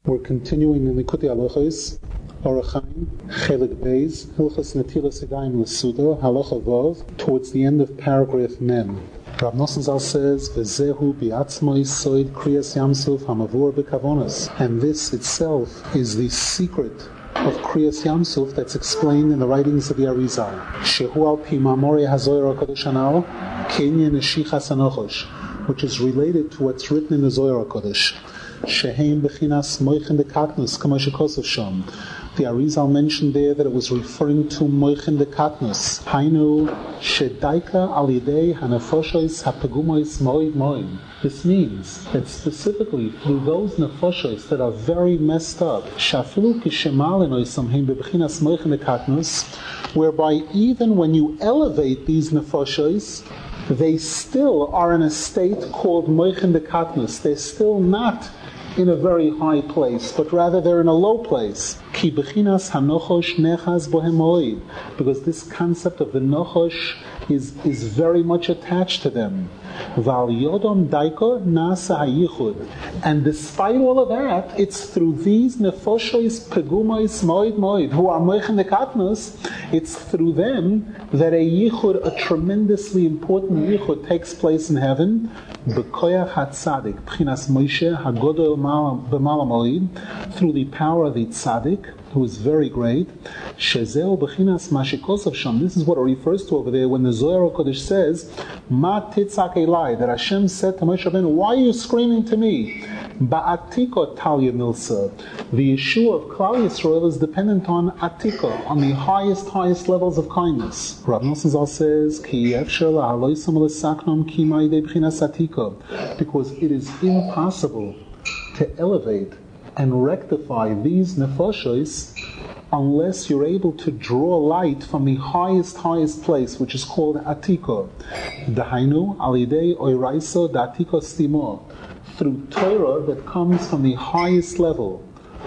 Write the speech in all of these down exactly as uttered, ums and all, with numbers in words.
We're continuing in Likutei Halachos, Orach Chaim, Chelik Beis, Hilchos Netilas Yadayim L'Suda, Halacha Vav, towards the end of paragraph Mem. Rav Nosson Zal says, "V'zehu bi'atzmoi soid kriyas Yamsuf hamavur b'kavonos," and this itself is the secret of Kriyas Yamsuf that's explained in the writings of the Arizal. Shehu al pi mamori hazoyer HaKadosh Hanal, Kenya Neshichas Hanochosh, which is related to what's written in the Zohar HaKadosh. Sheheim b'chinas moichin dekatnus, k'mo shekosov shom. The Arizal mentioned there that it was referring to moichin dekatnus. Hainu shedaika al yidei hanefoshois hapegumois moid moid. This means that specifically through those nefoshois that are very messed up, shafilu kishemalinois samheim b'chinas moichin dekatnus, whereby even when you elevate these nefoshois, they still are in a state called moichin dekatnus. They're still not in a very high place, but rather they're in a low place. Ki bechinas hanochosh nechaz bohem moed, because this concept of the nochosh is is very much attached to them. Val yodom daiko nasa hayichud, and despite all of that, it's through these nefoshois pegumois moed moed who are moichin dekatnus. It's through them that a yichud, a tremendously important yichud, takes place in heaven. B'koyach hatzadik, b'chinas Moshe hagodol b'mala moed, through the power of the tzaddik, who is very great. Shezeu b'chinas mashikosov sham. This is what it refers to over there when the Zohar HaKadosh says, "Ma titzak elai," that Hashem said to Moshe Rabbeinu, "Why are you screaming to me?" Ba'atiko talya milsa. The Yeshua of Klal Yisrael is dependent on atika, on the highest, highest levels of kindness. Rav Nosson Zal says, "Ki efshar la'aloisam l'saknom ki ma'idei b'chinas atika," because it is impossible to elevate and rectify these nefoshes unless you're able to draw light from the highest, highest place, which is called Atiko. Dahainu alidei oiraiso datiko stimo, through Torah that comes from the highest level.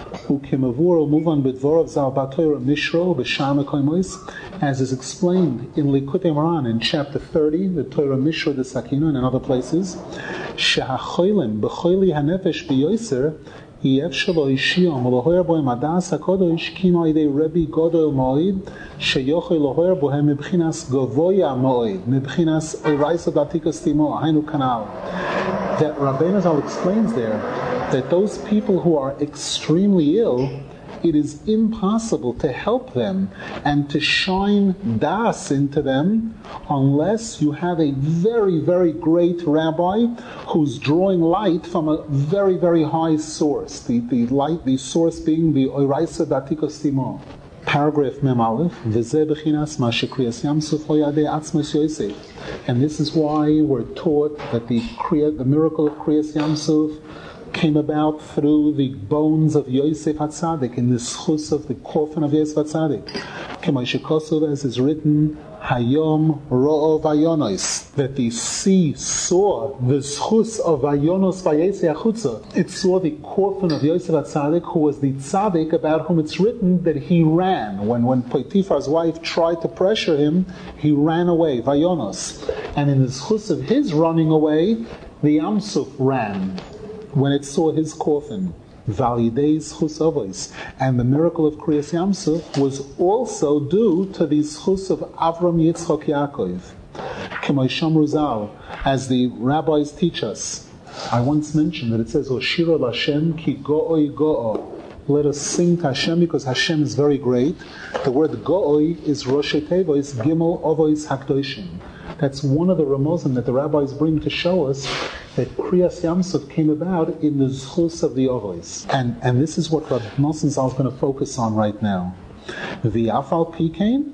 Ukemavur muvan b'dvorav zal b'Torah mishro b'sham ekoimois, as is explained in Likutei Moran in chapter thirty, the Torah Mishra de Sakina, and in other places. Shehacholim b'choili hanefesh b'yoser. Ef shelo ishiyom lohoyer bohem adas hakodesh kimo idei Rebbe Godol Moed sheyochel lohoyer bohem mebchinas govoya Moed mebchinas oiraisa datikas timo hainu kanal. That Rabbeinu Zal explains there that those people who are extremely ill, it is impossible to help them and to shine das into them unless you have a very, very great rabbi who's drawing light from a very, very high source. The, the light, the source being the Oiraisa Datikos Timo. Paragraph Mem Aleph, V'zeh b'chinas ma shekriyas Yamsuf lo yadei atzmos Yosef. And this is why we're taught that the, the miracle of Kriyas Yamsuf came about through the bones of Yosef HaTzadik, in the schus of the coffin of Yosef HaTzadik. K'moshe Kosov, as is written, Hayom Ro'o Vayonos, that the sea saw the schus of Vayonos Vayetze Achutza. It saw the coffin of Yosef HaTzadik, who was the tzaddik about whom it's written that he ran. When, when Potiphar's wife tried to pressure him, he ran away, Vayonos. And in the schus of his running away, the Yamsuf ran when it saw his coffin. Valideis chus avos. And the miracle of Kriyas Yamsuf was also due to the chus of Avram Yitzchok Yaakov. K'may Shamru Zal, as the rabbis teach us. I once mentioned that it says, Oshiro Lashem ki go'oi go'o. Let us sing to Hashem because Hashem is very great. The word go'oi is Rosh Tevois Gimel Ovois Hakdoshim. That's one of the ramozim that the rabbis bring to show us that Kriyas Yamsuf came about in the zchus of the Ovois. And and this is what Rav Nosson Zal is going to focus on right now. The Afal Pikain,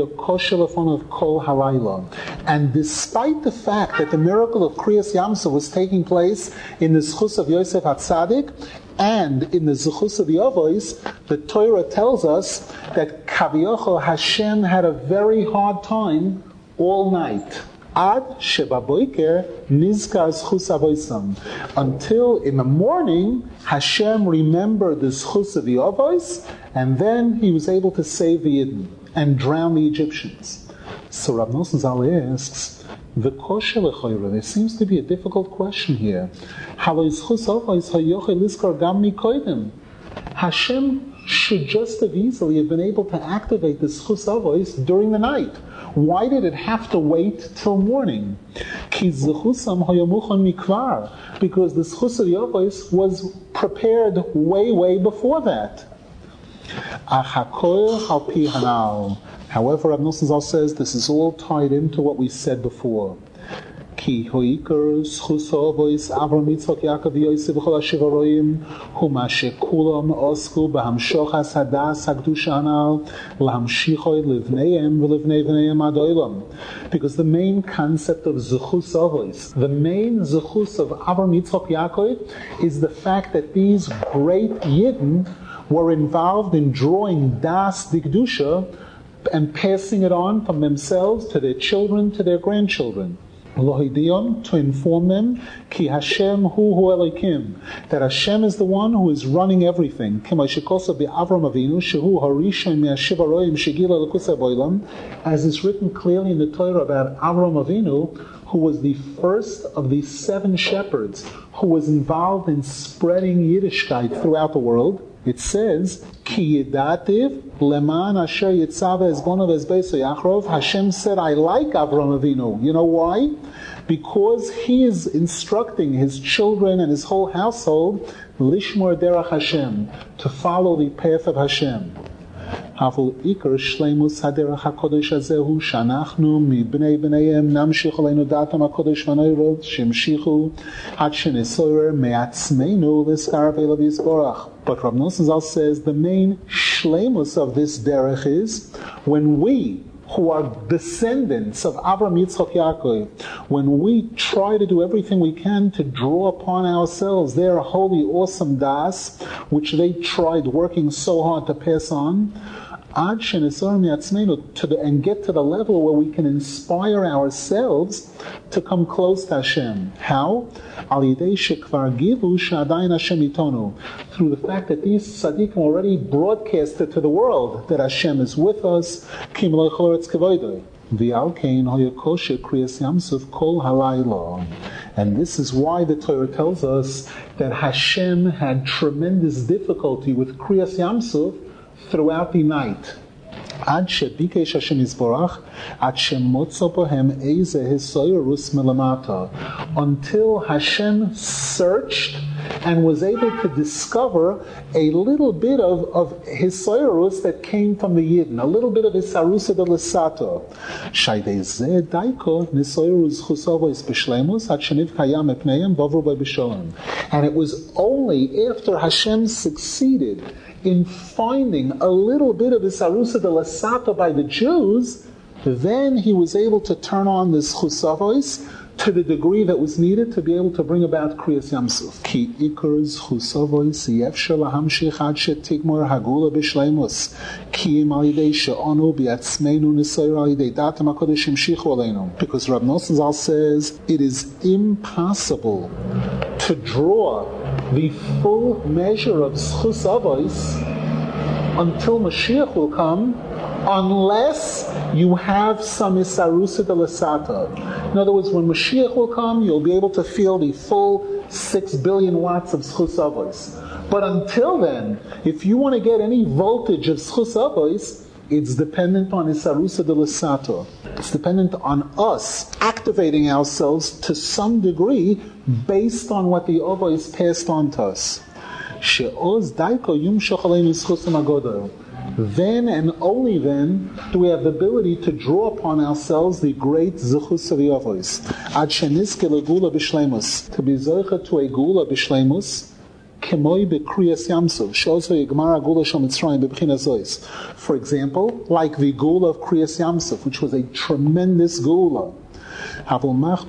of Kol Halayla. And despite the fact that the miracle of Kriyas Yamsuf was taking place in the zchus of Yosef HaTzadik and in the zchus of the Ovois, the Torah tells us that Kaviochel Hashem had a very hard time all night. Ad shebaboiker nizkar zchus avoisam. Until in the morning, Hashem remembered the zchus of the Ovois, and then he was able to save the Yidden and drown the Egyptians. So Rav Nosson Zal asks, there seems to be a difficult question here. Hashem should just have easily have been able to activate the Zchus Avos during the night. Why did it have to wait till morning? Because the Zchus of the Avos was prepared way, way before that. However, Rav Nosson Zal says this is all tied into what we said before. Ki hoikar zchus ha'avos Avram Yitzchak Yaakov Yosef v'chol hashivaroyim hu ma shekulam osku b'hamshochas hadas ha'kedusha hanal l'hamshichoi livneihem v'livnei v'neihem ad olam. Because the main concept of zchus ha'avos, the main zchus of Avram Yitzchak Yaakov, is the fact that these great Yidden were involved in drawing das dikdusha and passing it on from themselves to their children, to their grandchildren. Lohidion, to inform them, ki Hashem hu hu Elokim, that Hashem is the one who is running everything. As is written clearly in the Torah about Avram Avinu, who was the first of the seven shepherds who was involved in spreading Yiddishkeit throughout the world. It says, Ki yidativ leman asher yitzava ezbonav ezbeiso yachrov. Hashem said, I like Avram Avinu. You know why? Because he is instructing his children and his whole household, lishmor derech Hashem, to follow the path of Hashem. Havul ikar shleimus haderech hakodesh hazehu shanachnu mibnei bneihem namshich aleinu datam hakodesh v'noirod shemshichu ad shenesorer me'atzmeinu l'skar v'elav yisborach. But Rav Nosson Zal says the main shleimus of this derech is when we, who are descendants of Avram Yitzchak Yaakov, when we try to do everything we can to draw upon ourselves their holy, awesome das, which they tried working so hard to pass on, ad shenesar miatzmeinu, to the, and get to the level where we can inspire ourselves to come close to Hashem. How? Al yidei shekvar givu she'adayin Hashem itonu, through the fact that these tzaddikim already broadcasted to the world that Hashem is with us. Kim lo choretz kevoidoi. V'al kein hoyakoshe kriyas yamsuf kol halayla. And this is why the Torah tells us that Hashem had tremendous difficulty with kriyas yamsuf throughout the night. Ad shebikesh Hashem yisborach, ad shemotzo bohem eze hisoyrus melamata, until Hashem searched and was able to discover a little bit of, of hisoyrus that came from the Yidden, a little bit of hisarusa de lesato. Shaydei zeh daiko nisoyrus chusavos b'shlemus ad sheniv kayam epneim vavru b'sholem. And it was only after Hashem succeeded in finding a little bit of this arusa de lasata by the Jews, then he was able to turn on this chusavos to the degree that was needed to be able to bring about kriyas yamsuf. Ki ikers chusavos yefshel lahamshich ad shetigmor hagula b'shleimus ki im al yidei she'onu bi'atzmeinu nisoyer al yidei datam hakodesh imshichu aleinu. Because Rav Nosson Zal says it is impossible to draw the full measure of zchus avos until Mashiach will come, unless you have some isarusa de lasata. In other words, when Mashiach will come, you'll be able to feel the full six billion watts of zchus avos. But until then, if you want to get any voltage of zchus avos, it's dependent on isarusa de lasata. It's dependent on us activating ourselves to some degree based on what the avos passed on to us. Then and only then do we have the ability to draw upon ourselves the great zechus of the avos. Ad sheniske legula b'shleimus, to be zoche to a gula b'shleimus, kemoi bekriyas yamsuf, sheozo yigmar agula shel Mitzrayim bebchina zois. For example, like the gula of kriyas yamsuf, which was a tremendous gula. However, Rav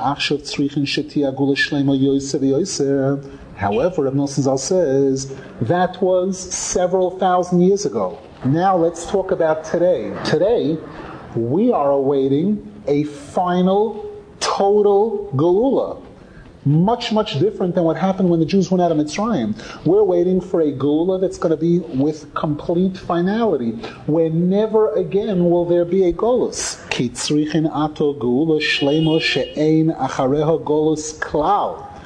Nosson Zal says that was several thousand years ago. Now let's talk about today. Today, we are awaiting a final, total geula. Much, much different than what happened when the Jews went out of Mitzrayim. We're waiting for a geula that's going to be with complete finality, where never again will there be a golus. Ki tzrichin ato geula shleimo she'ein achareha golus klal.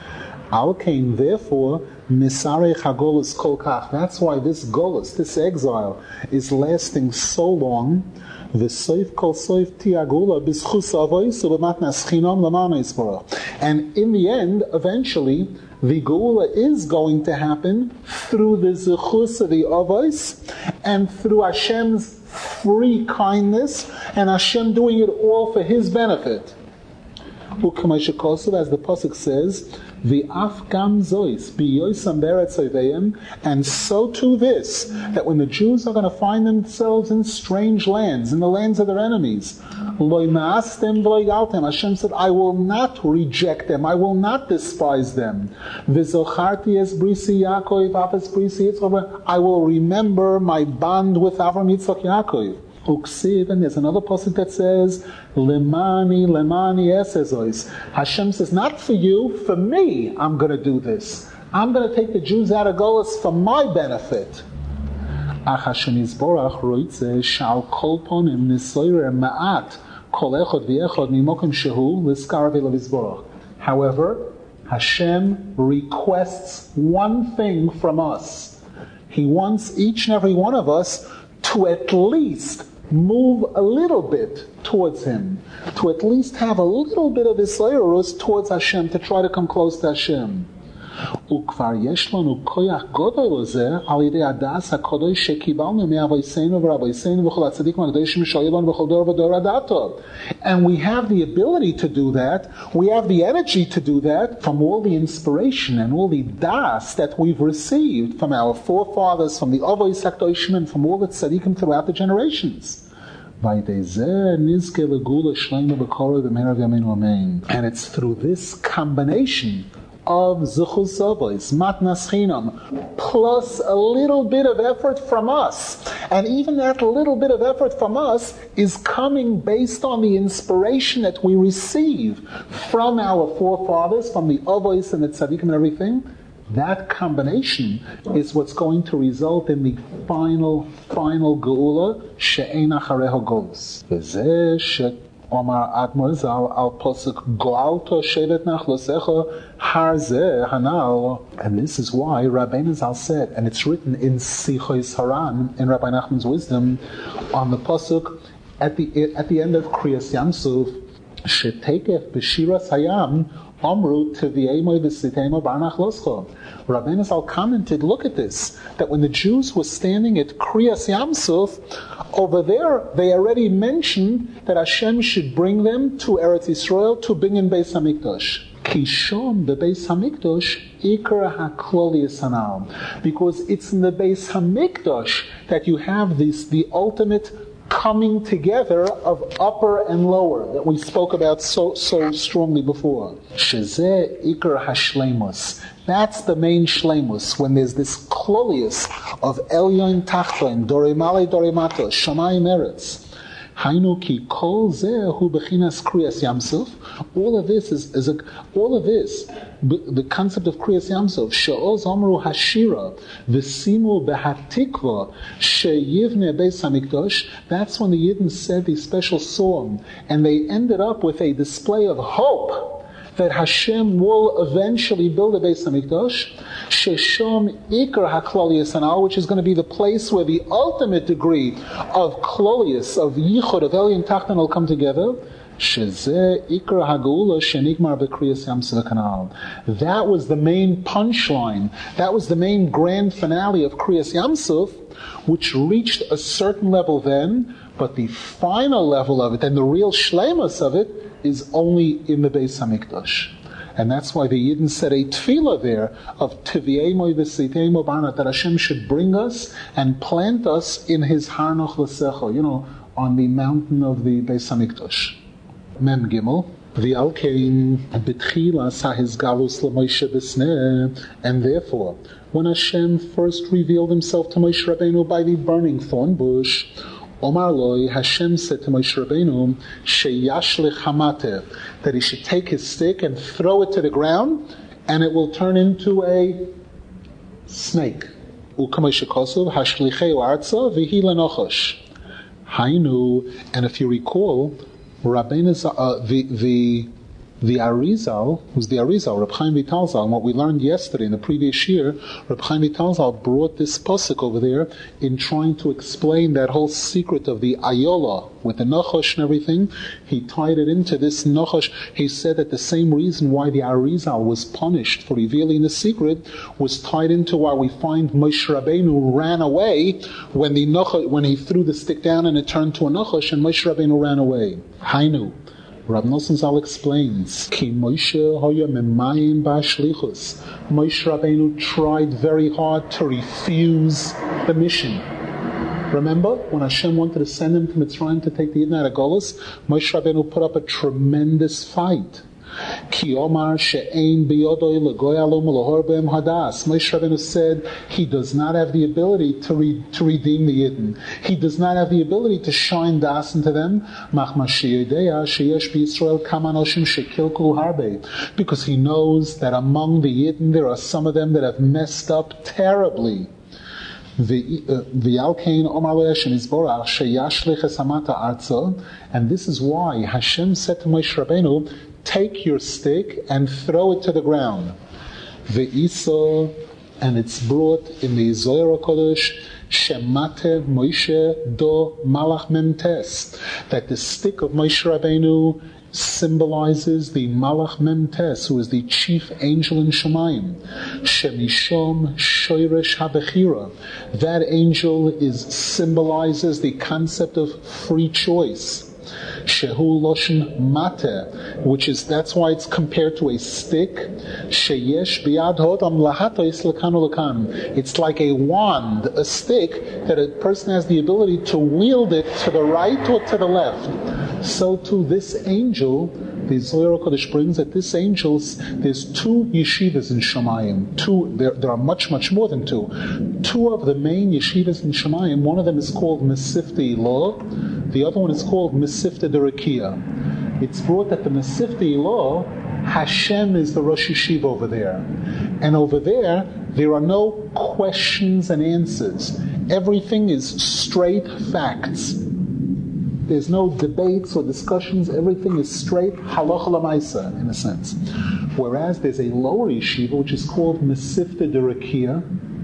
Al Kain, therefore, Misarei Chagolus Kolkach. That's why this golus, this exile, is lasting so long. V'soif kol soif tiagula b'schus avois u'b'matnas chinam l'mana yisborach. And in the end, eventually, the geula is going to happen through the zechus of the avois and through Hashem's free kindness and Hashem doing it all for His benefit. As the pasuk says, the afgam zois biyoisam beretz oveim, and so too this, that when the Jews are going to find themselves in strange lands, in the lands of their enemies, lo ma'astem v'lo yaltem, Hashem said, I will not reject them, I will not despise them. V'zocharti es brisi Yaakov, afes brisi Yitzchak, I will remember my bond with Avram, Yitzchak, Yaakov. And there's another pasuk that says, Lemani, Lemani esezois. Hashem says, not for you, for me, I'm going to do this. I'm going to take the Jews out of Golus for my benefit. Ach Hashem Yisborach roitze shal kol ponim nisoyer ma'at kol echod v'echod mimokim shehu l'skar v'elav Yisborach. However, Hashem requests one thing from us. He wants each and every one of us to at least move a little bit towards Him, to at least have a little bit of Yisraelus towards Hashem, to try to come close to Hashem. וכבר יש לנו כוח גדול לזה על ידי הדס הקדוש שקיבלנו מאבותינו ורבותינו וכל הצדיקים הקדושים שהיו לנו בכל דור ודור הדתו. And we have the ability to do that, we have the energy to do that from all the inspiration and all the das that we've received from our forefathers, from the Avos HaKadoshim, and from all the tzadikim throughout the generations. And it's through this combination of Zuchus Avos, Matnas Chinam, plus a little bit of effort from us. And even that little bit of effort from us is coming based on the inspiration that we receive from our forefathers, from the Avos and the Tzadikim and everything. That combination is what's going to result in the final, final Geula, She'ein Achareho Golus. V'zeh she Omar Admor Zal al Posuk Goalto Shevet Nachlosecha Harze Hanal. And this is why Rabbeinu Zal said, and it's written in Sichos Haran, in Rabbi Nachman's wisdom, on the Posuk at the at the end of Kriyas Yamsuf, Shetekef B'Shiras Hayam Amru Teviemo V'Sitemo Bar Nachloscha. Rabbeinu Zal commented, look at this, that when the Jews were standing at Kriyas Yamsuf, over there they already mentioned that Hashem should bring them to Eretz Yisrael to bring in Beis Hamikdash. Kishon the Beis Hamikdash Ikar HaKlolius Hanal, because it's in the Beis Hamikdash that you have this the ultimate coming together of upper and lower that we spoke about so so strongly before. Shezeh Ikar HaShleimus. That's the main shleimus, when there's this klolius of Elyon Tachton, Dorimale Dorimato, Shamayim Eretz. Hainu ki kol zeh hu bechinas Kriyas Yamsuf. All of this is, is a, all of this, b- the concept of Kriyas Yamsuf. She'oz amru hashira v'simu behatikva sheyivne beis hamikdash. That's when the Yidden said the special song, and they ended up with a display of hope that Hashem will eventually build a Beis Hamikdash, Sheshom Ikar HaKlolius Hanal, which is going to be the place where the ultimate degree of Klolius, of Yichud, of Elyon Tachton will come together. Shezeh Ikar HaGeula Shenigmar B'Kriyas Yamsuf Kanal. That was the main punchline. That was the main grand finale of Kriyas Yamsuf, which reached a certain level then, but the final level of it, and the real shleimus of it, is only in the Beis Hamikdash. And that's why the Yidden said a tefillah there of Teviemo v'Sitemo Barna, that Hashem should bring us and plant us in His Harnoch L'Secho, you know, on the mountain of the Beis Hamikdash. Mem Gimel. V'alkein b'tchila sahiz galus l'Moshe b'sneh, and therefore, when Hashem first revealed Himself to Moshe Rabbeinu by the burning thorn bush, Omar Loi, Hashem said to Moshe Rabbeinu, Sheyashlich Hamate, that he should take his stick and throw it to the ground, and it will turn into a snake. Ukamoshe Kosov, Hashlicheu Arza, V'hi Lenochosh. Hainu, and if you recall, Rabbeinu, uh, the, the The Arizal, who's the Arizal, Reb Chaim Vitalzal, and what we learned yesterday in the previous year, Reb Chaim Vitalzal brought this pasuk over there in trying to explain that whole secret of the Ayola with the Nachash and everything. He tied it into this Nachash. He said that the same reason why the Arizal was punished for revealing the secret was tied into why we find Moshe Rabbeinu ran away when the Nachash, when he threw the stick down and it turned to a Nachash, and Moshe Rabbeinu ran away. Hainu. Rav Nosson Zal explains, Ki Moshe hoya memayim ba'ashlichus. Moshe Rabbeinu tried very hard to refuse the mission. Remember, when Hashem wanted to send him to Mitzrayim to take the Yidden out of Golus, Moshe Rabbeinu put up a tremendous fight. Ki Omar she'ein biyodoi legoy alom lahor b'em hadas. Moshe Rabbeinu said he does not have the ability to re, to redeem the Yidden. He does not have the ability to shine das into them. Machma she'yodea sheyesh b'Yisrael kama anoshim shekilkul harbe. Because he knows that among the Yidden there are some of them that have messed up terribly. And this is why Hashem said to Moshe Rabbeinu, take your stick and throw it to the ground. Ve'isa, and it's brought in the Zohar HaKodesh, Shemate Moshe do Malach Memtes, that the stick of Moshe Rabbeinu symbolizes the Malach Memtes, who is the chief angel in Shemayim. Shemishom Shoyresh HaBechira. That angel is symbolizes the concept of free choice. Shehu Loshen Mate, which is, that's why it's compared to a stick. Sheyesh Biad Hodam Lahatois Lekanu Lekan. It's like a wand, a stick, that a person has the ability to wield it to the right or to the left. So too, this angel, the Zohar HaKodesh brings that this angel, there's two yeshivas in Shemayim. Two, there, there are much, much more than two. Two of the main yeshivas in Shemayim, one of them is called Mesifta Ilah, the other one is called Mesifta Derakia. It's brought that the Mesifta Ilah, Hashem is the Rosh Yeshiva over there. And over there, there are no questions and answers. Everything is straight facts. There's no debates or discussions. Everything is straight halacha l'maisa, in a sense. Whereas there's a lower yeshiva, which is called Mesifta Derakia,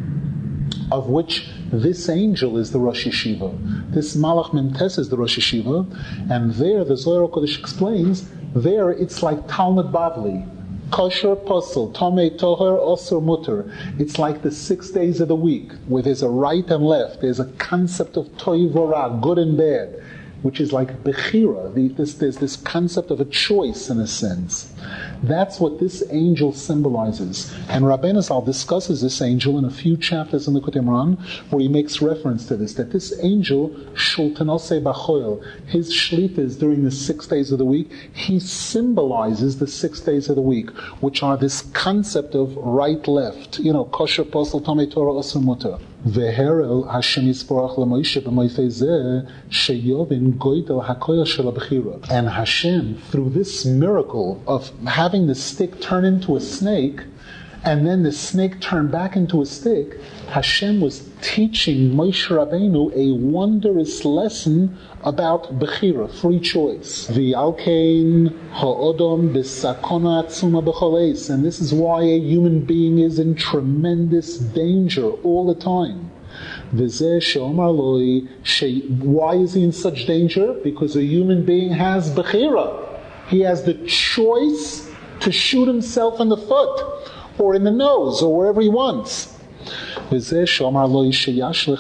of which this angel is the Rosh Yeshiva. This Malach Memtes is the Rosh Yeshiva. And there, the Zohar HaKodesh explains, there it's like Talmud Bavli. Kosher, Posel, Tomei, Toher, Osur, Mutter. It's like the six days of the week, where there's a right and left. There's a concept of Toiv Vorah, good and bad, which is like Bechira. The, this, there's this concept of a choice, in a sense. That's what this angel symbolizes. And Rabbeinu Zal discusses this angel in a few chapters in the Likutei Moharan, where he makes reference to this, that this angel, Shultanose Bachoil, his shlitas during the six days of the week, he symbolizes the six days of the week, which are this concept of right-left, you know, kosher, posel, tomei, Torah, osur, mutar. Veherel Hashem Yisborach LaMoshe b'moifei zeh sheyovin goydel hakoyah shel habechira. And Hashem, through this miracle of having the stick turn into a snake, and then the snake turn back into a stick, Hashem was teaching Moshe Rabbeinu a wondrous lesson about Bechira, free choice. V'alkein ha'odom b'sakona atzuma b'chol eis. And this is why a human being is in tremendous danger all the time. V'zeh she'omar loi, why is he in such danger? Because a human being has Bechira. He has the choice to shoot himself in the foot, or in the nose, or wherever he wants. This is why Hashem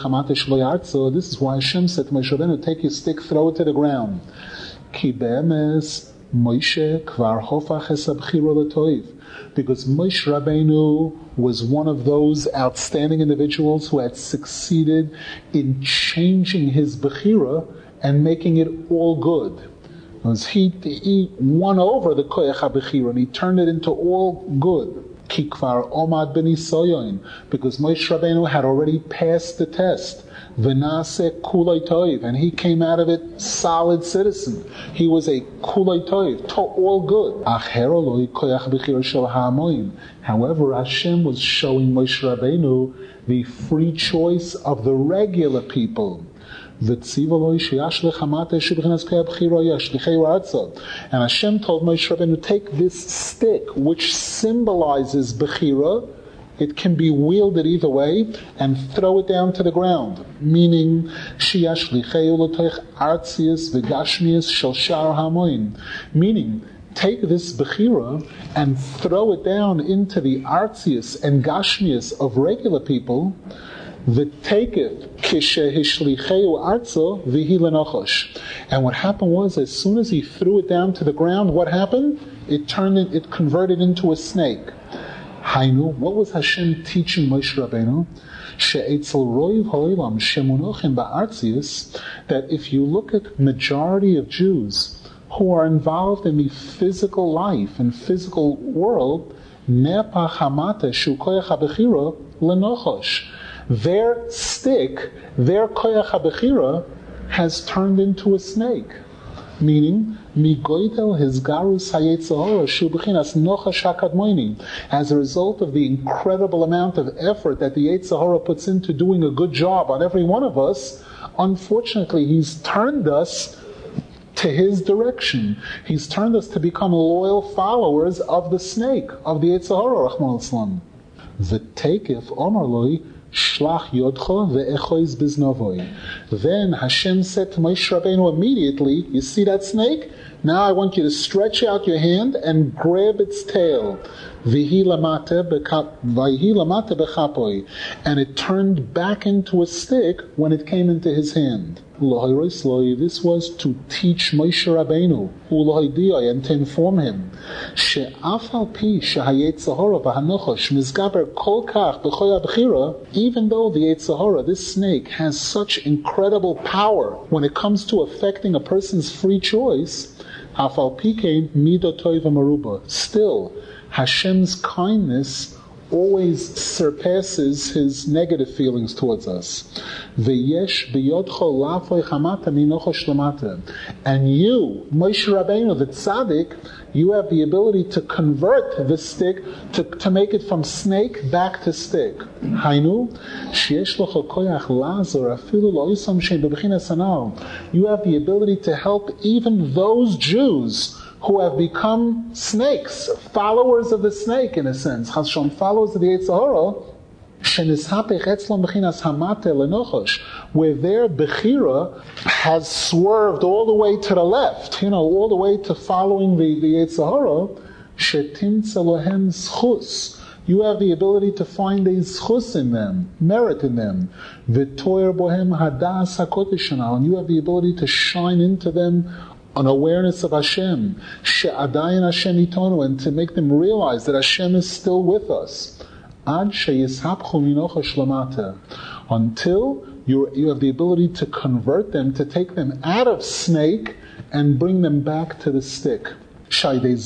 said to Moshe Rabbeinu, take your stick, throw it to the ground. Because Moshe Rabbeinu was one of those outstanding individuals who had succeeded in changing his Bechira and making it all good. Because he, he won over the Koyach HaBechira and he turned it into all good. Kikvar Omad ben Isoyon, because Moshe Rabbeinu had already passed the test. V'nase kulay toiv, and he came out of it solid citizen. He was a kulay toiv, to all good. Acheroloi koyach b'chir shel ha'amoim. However, Hashem was showing Moshe Rabbeinu the free choice of the regular people. And Hashem told Moshe Rabbeinu, take this stick, which symbolizes Bechira, it can be wielded either way, and throw it down to the ground. Meaning, meaning, take this Bechira and throw it down into the artzius and gashmius of regular people, v'tekef kishehishlicheu arzo v'hi lenochosh. And what happened was, as soon as he threw it down to the ground, what happened? It turned it, it converted into a snake. Hainu, what was Hashem teaching Moshe Rabbeinu? She'etzel roiv ha'olam shemunochim ba'artzius, that if you look at majority of Jews who are involved in the physical life and physical world, nepa chamata shu koyach ha'bechira lenochosh. Their stick, their koyach ha'bechira, has turned into a snake. Meaning, migoitel his garus hayetzahora shu b'chinas nochash hakadmoini. As a result of the incredible amount of effort that the Yetzirah puts into doing a good job on every one of us, unfortunately, he's turned us to his direction. He's turned us to become loyal followers of the snake, of the Yetzirah, Rahman al-Islam. V'tekef omar loi shlach yodcha ve'echoiz biznavoi. Then Hashem said to Moshe Rabbeinu immediately, you see that snake? Now I want you to stretch out your hand and grab its tail. V'hi lamate bechapoi. And it turned back into a stick when it came into his hand. This was to teach Moshe Rabbeinu, and to inform him, even though the Yetzirah, this snake, has such incredible power when it comes to affecting a person's free choice, still, Hashem's kindness always surpasses his negative feelings towards us. And you, Moshe Rabbeinu, the tzaddik, you have the ability to convert the stick, to, to make it from snake back to stick. You have the ability to help even those Jews who have become snakes, followers of the snake in a sense, followers of the Yetzirah, where their Bechira has swerved all the way to the left, you know, all the way to following the, the Yetzirah, you have the ability to find a zchus in them, merit in them. And you have the ability to shine into them an awareness of Hashem, she'adayin Hashem itonu, and to make them realize that Hashem is still with us. Ad sheyishapchu minocha shlamata, until you you have the ability to convert them, to take them out of snake and bring them back to the stick. Whereby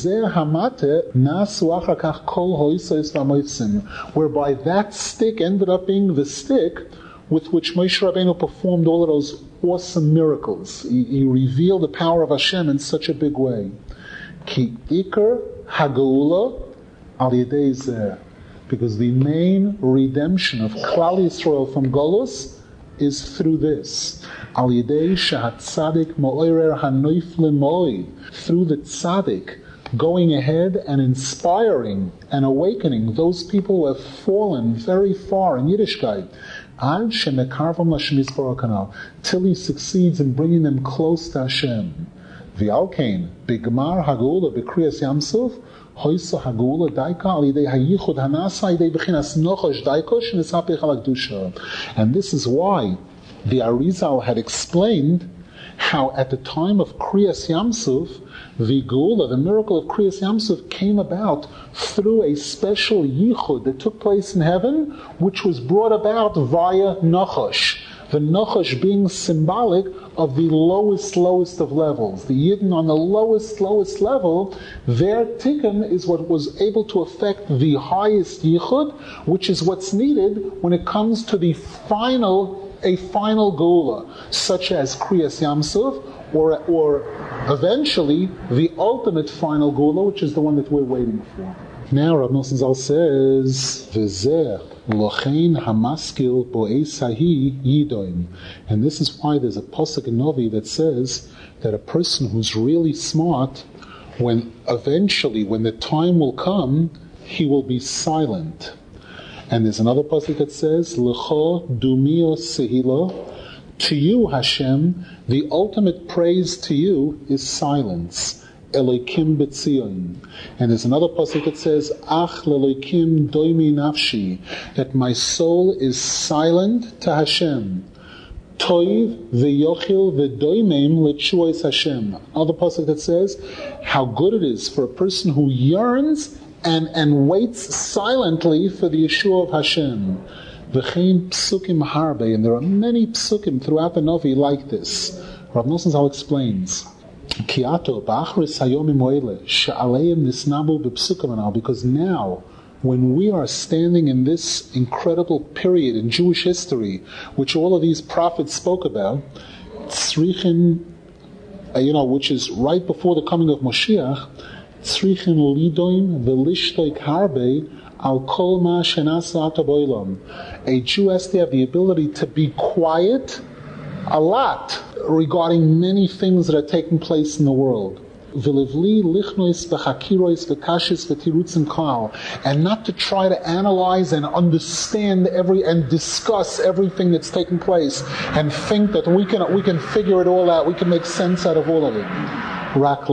that stick ended up being the stick with which Moshe Rabbeinu performed all of those awesome miracles. He, he revealed the power of Hashem in such a big way. Ki ikar hagula al yedei zeh. Because the main redemption of Klal Yisrael from Golus is through this. Al yedei shehat tzadik mo'orer hanoiflim moi. Through the tzaddik going ahead and inspiring and awakening those people who have fallen very far in Yiddishkeit. Till he succeeds in bringing them close to Hashem. V'alkein b'gmar hagula b'kriyas yamsuf hoysa hagula daika al yidei hayichud hanasa yidei b'chinas nochosh daikosh nisapich al kedusha. And this is why the Arizal had explained how at the time of Kriyas Yamsuf, the Geula, the miracle of Kriyas Yamsuf, came about through a special yichud that took place in heaven, which was brought about via Nachash. The Nachash being symbolic of the lowest, lowest of levels. The Yidden on the lowest, lowest level, their tikkun is what was able to affect the highest yichud, which is what's needed when it comes to the final a final Geula, such as Kriyas Yamsuf, or, or eventually the ultimate final Geula, which is the one that we're waiting for. Now Rav Nosson Zal says, V'zeh Lochein hamaskil bo'esahi yidoim. And this is why there's a pasuk in Novi that says that a person who's really smart, when eventually, when the time will come, he will be silent. And there's another pasuk that says, L'cho dumio sehilo. To you, Hashem, the ultimate praise to you is silence. Elokim b'tzion. And there's another pasuk that says, Ach lelokim doimi nafshi, that my soul is silent to Hashem. Toiv v'yochil v'doimim l'tshuos Hashem. Another pasuk that says, how good it is for a person who yearns and, and waits silently for the Yeshua of Hashem. V'chein psukim harbe, and there are many psukim throughout the Novi like this. Rav Nosson Zal explains, Kiato ba'achris hayomim oile she'aleim nisnabu b'psukim anal, because now, when we are standing in this incredible period in Jewish history, which all of these prophets spoke about, tzrichin, uh, you know, which is right before the coming of Moshiach, tzrichin lidoim v'lishtoik harbe al kol ma shenasa boilam. A Jew has to have the ability to be quiet a lot regarding many things that are taking place in the world. And not to try to analyze and understand every and discuss everything that's taking place and think that we can we can figure it all out, we can make sense out of all of it. But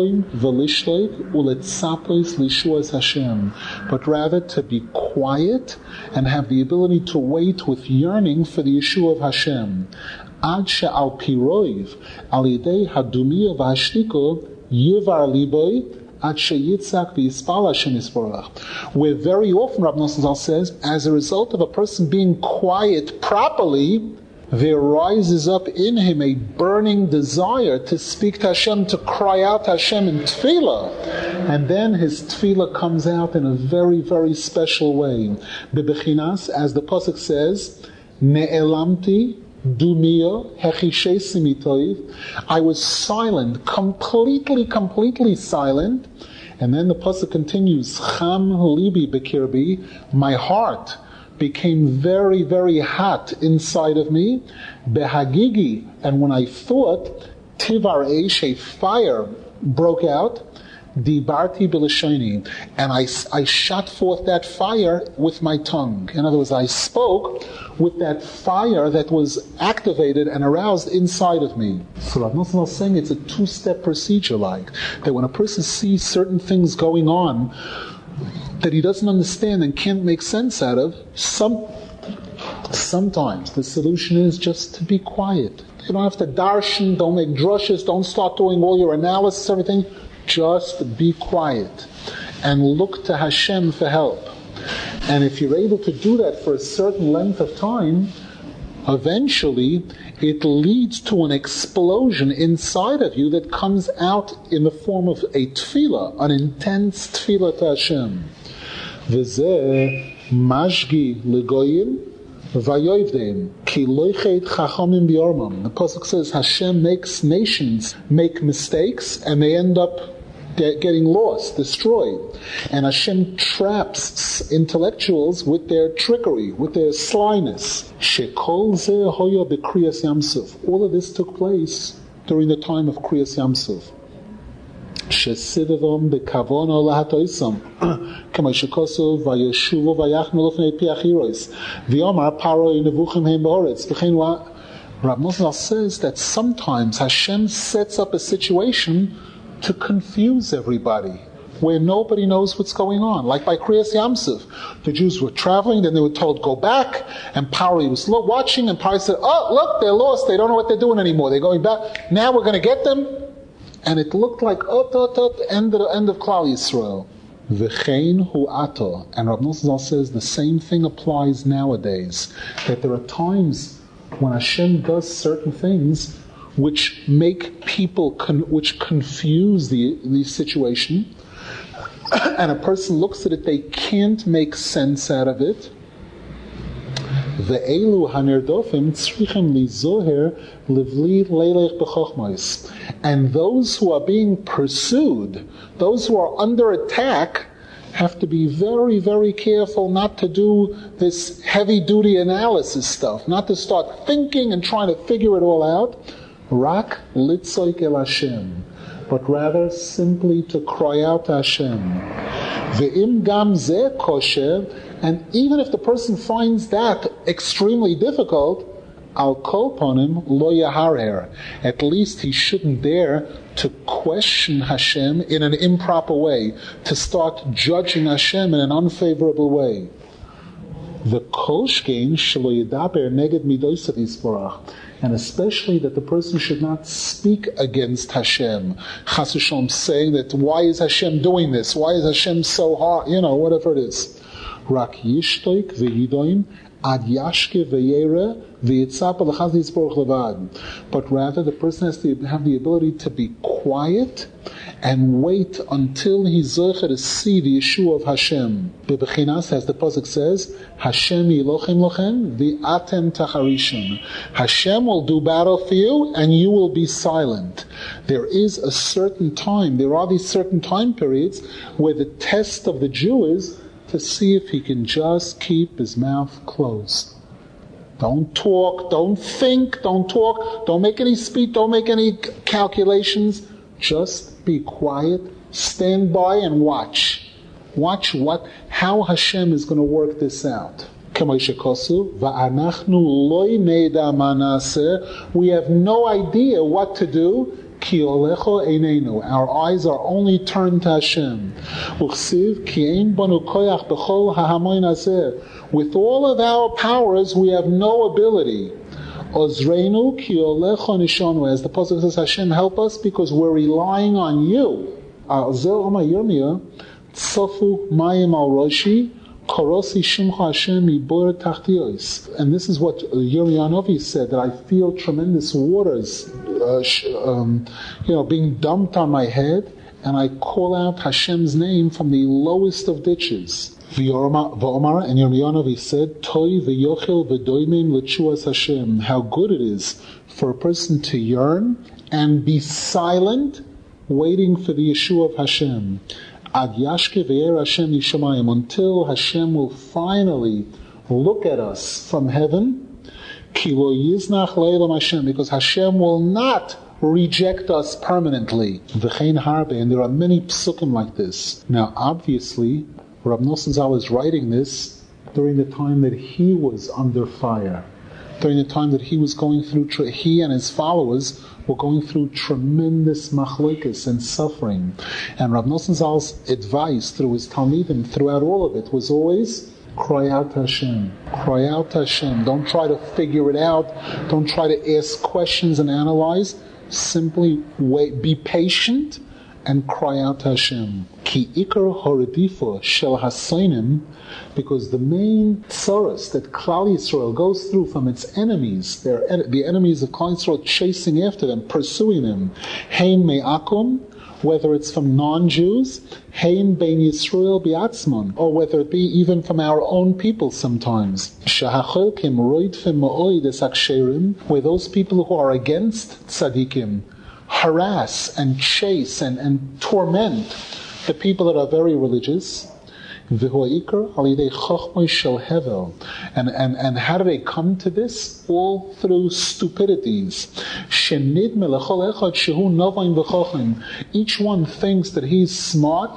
rather to be quiet and have the ability to wait with yearning for the Yeshua of Hashem. Ad she'al piroiv al yidei hadumiyah v'hashtiko yivar liboy ad sheyitzak v'yispal Hashem yisborach. Where very often, Rabbi Nosson Zal says, as a result of a person being quiet properly, there rises up in him a burning desire to speak to Hashem, to cry out to Hashem in tefillah. And then his tefillah comes out in a very, very special way. Bebechinas, as the pasuk says, Ne'elamti dumio hechishe simitoiv. I was silent, completely, completely silent. And then the pasuk continues, Cham libi bekirbi, my heart became very, very hot inside of me. Behagigi, and when I thought, Tivar Eish, a fire broke out. Dibarti b'lashoni, and I, I shot forth that fire with my tongue. In other words, I spoke with that fire that was activated and aroused inside of me. So Rav Nosson is saying it's a two-step procedure, like that when a person sees certain things going on that he doesn't understand and can't make sense out of, some sometimes the solution is just to be quiet. You don't have to darshan, don't make drushes, don't start doing all your analysis, everything. Just be quiet and look to Hashem for help. And if you're able to do that for a certain length of time, eventually it leads to an explosion inside of you that comes out in the form of a tefillah, an intense tefillah to Hashem. V'zeh mashgi legoyim v'yoivdeim ki loichet chachamim b'yormam. The pasuk says Hashem makes nations make mistakes and they end up getting lost, destroyed. And Hashem traps intellectuals with their trickery, with their slyness. Shekol zeh hoya b'kriyas Yamsuf. All of this took place during the time of Kriyas Yamsuf. Shesivavam bekavona lahatoisam, kama shekosu vayeshuvo vayachnu lofnei pi achiros, v'yomar paro nevuchim heim ba'oretz. V'chein Rav Nosson says that sometimes Hashem sets up a situation to confuse everybody, where nobody knows what's going on. Like by Kriyas Yamsuf, the Jews were traveling, then they were told, go back, and Paro was watching, and Paro said, oh, look, they're lost, they don't know what they're doing anymore, they're going back, now we're going to get them. And it looked like, oh, oh, oh, end of the end of Klal Yisrael. V'chein hu ato. And Rav Nosson says the same thing applies nowadays, that there are times when Hashem does certain things which make people, con- which confuse the, the situation, and a person looks at it, they can't make sense out of it. Ve'elu hanerdofim tzrichem lizoher livli leilech b'chochmos. And those who are being pursued, those who are under attack, have to be very, very careful not to do this heavy-duty analysis stuff, not to start thinking and trying to figure it all out. Rak litzoik el Hashem, but rather simply to cry out to Hashem. Ve'im gam zeh kosher, and even if the person finds that extremely difficult, al kol ponim lo yaharer, at least he shouldn't dare to question Hashem in an improper way, to start judging Hashem in an unfavorable way. The kolshkein shelo yidaber neged midosav yisborach, and especially that the person should not speak against Hashem. Chas v'shalom, saying that why is Hashem doing this? Why is Hashem so hard? You know, whatever it is. Rak yishtoik v'yidoim ad yashke v'yere v'yitzap l'chaz yisborach levad. But rather, the person has to have the ability to be quiet and wait until he's zocher to see the Yeshua of Hashem. Bebechinas, as the pasuk says, Hashem yilochem lochem v'atem tacharishim. Hashem will do battle for you, and you will be silent. There is a certain time, there are these certain time periods where the test of the Jew is to see if he can just keep his mouth closed. Don't talk, don't think, don't talk, don't make any speech, don't make any calculations. Just be quiet, stand by and watch. Watch what, how Hashem is going to work this out. We have no idea what to do. Our eyes are only turned to Hashem. With all of our powers, we have no ability. As the pasuk says, Hashem, help us because we're relying on you. And this is what Yirmiyah Novi said, that I feel tremendous waters uh, sh- um, you know, being dumped on my head, and I call out Hashem's name from the lowest of ditches. V'omar, and Yirmiyah Novi said, Toi v'yochel v'doimim l'tshuas Hashem. How good it is for a person to yearn and be silent, waiting for the Yeshua of Hashem. Ad yashke ve'er Hashem yishamayim, until Hashem will finally look at us from heaven. Ki lo yiznach le'elam Hashem, because Hashem will not reject us permanently. V'chein harbe, and there are many psukim like this. Now, obviously, Rav Nosson Zal is writing this during the time that he was under fire, during the time that he was going through, he and his followers were going through tremendous machlokes and suffering. And Rav Nosson Zal's advice through his Talmidim, throughout all of it, was always, cry out to Hashem. Cry out to Hashem. Don't try to figure it out. Don't try to ask questions and analyze. Simply wait, be patient, and cry out to Hashem. Ki ikar horedifa shel hasainim, because the main tsaros that Klal Yisrael goes through from its enemies, their, the enemies of Klal Yisrael chasing after them, pursuing them, hein me'akum, whether it's from non-Jews, hein bein Yisrael bi'atzmon, or whether it be even from our own people sometimes. Shahacholkim roidfim ma'oid es aksherim, where those people who are against tzadikim harass and chase and, and torment the people that are very religious. And, and, and how do they come to this? All through stupidities. Each one thinks that he's smart,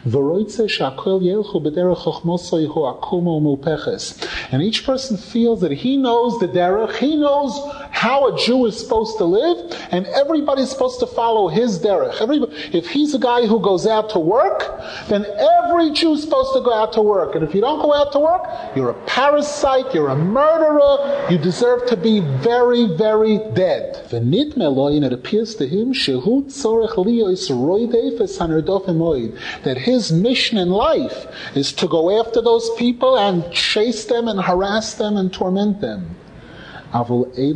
and each person feels that he knows the derech, he knows how a Jew is supposed to live, and everybody's supposed to follow his derech. Everybody, if he's a guy who goes out to work, then every Jew is supposed to go out to work. And if you don't go out to work, you're a parasite, you're a murderer, you deserve to be very, very dead. And it appears to him that his mission in life is to go after those people and chase them and harass them and torment them. However, these,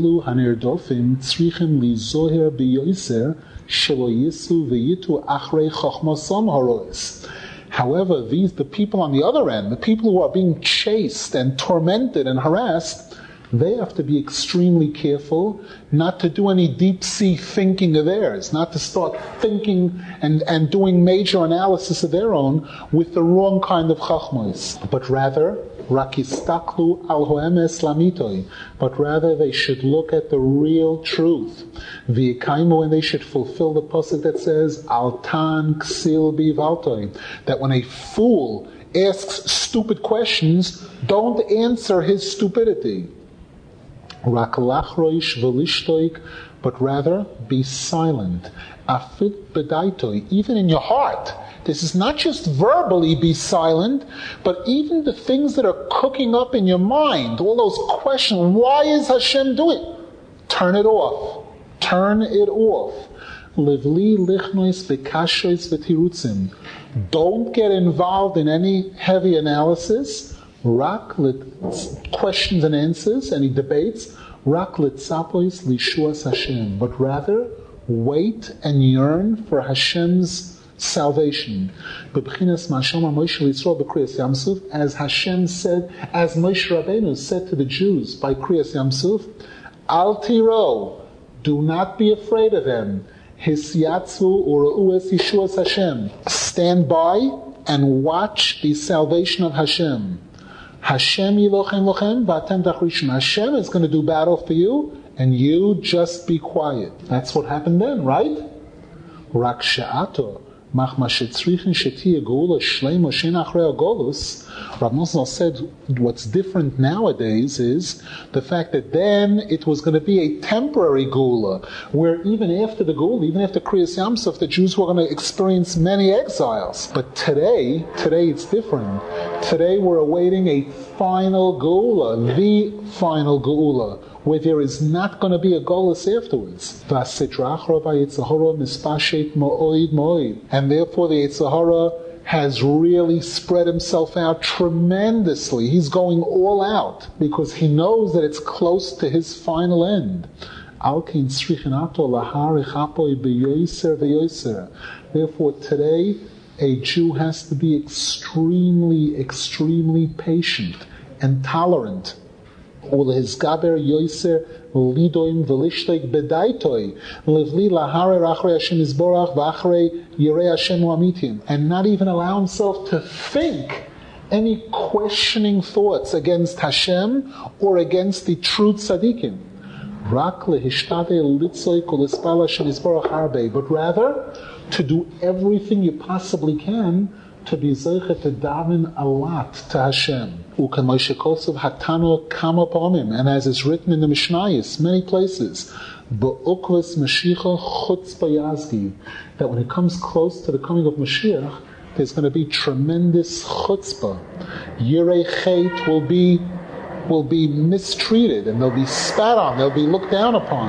the people on the other end, the people who are being chased and tormented and harassed, They have to be extremely careful not to do any deep-sea thinking of theirs, not to start thinking and, and doing major analysis of their own with the wrong kind of chachmos, but rather, rakistaklu al hoemes lamitoi, but rather they should look at the real truth. V'yekaimu, and they should fulfill the pasuk that says, al tan ksil bivaltoi, that when a fool asks stupid questions, don't answer his stupidity. Rak lachroish v'lishtoik, but rather be silent. Afit bedaitoi, even in your heart. This is not just verbally be silent, but even the things that are cooking up in your mind, all those questions, why is Hashem doing it? Turn it off. Turn it off. Livli lichnois v'kashois v'tirutzim. Don't get involved in any heavy analysis. Rak lit questions and answers, any debates. Rak litzapois lishuas Hashem. But rather, wait and yearn for Hashem's salvation. As Hashem said, as Moshe Rabbeinu said to the Jews by Kriyas Yamsuf, Al tiro, do not be afraid of them. Hisyatzu u'ra'u yeshuas Hashem. Stand by and watch the salvation of Hashem. Hashem yilochem lochem v'atem tachrishim. Hashem is going to do battle for you, and you just be quiet. That's what happened then, right? Rak she'ato machma shetzrichin shetiya geula shleima she'en achrei hagolus. Rav Nosson said what's different nowadays is the fact that then it was going to be a temporary geula, where even after the geula, even after Kriyas Yamsuf, the Jews were going to experience many exiles. But today, today it's different. Today we're awaiting a final geula, the final geula, where there is not going to be a golus afterwards. And therefore the Yetzer Hara has really spread himself out tremendously. He's going all out because he knows that it's close to his final end. Therefore today a Jew has to be extremely, extremely patient and tolerant. Ulehizgaber yoiser lidoim v'lishtek bedaitoi livli laharer achrei Hashem yisborach v'achrei yirei Hashem u'amitim, and not even allow himself to think any questioning thoughts against Hashem or against the true tzaddikim. Rak lehishtadeh litzoi kol Hashem yisborach harbe, but rather to do everything you possibly can to be zeichet to daven a lot to Hashem. And as is written in the Mishnayos, many places, that when it comes close to the coming of Mashiach, there's going to be tremendous chutzpah. Yirei chet will be will be mistreated, and they'll be spat on, they'll be looked down upon.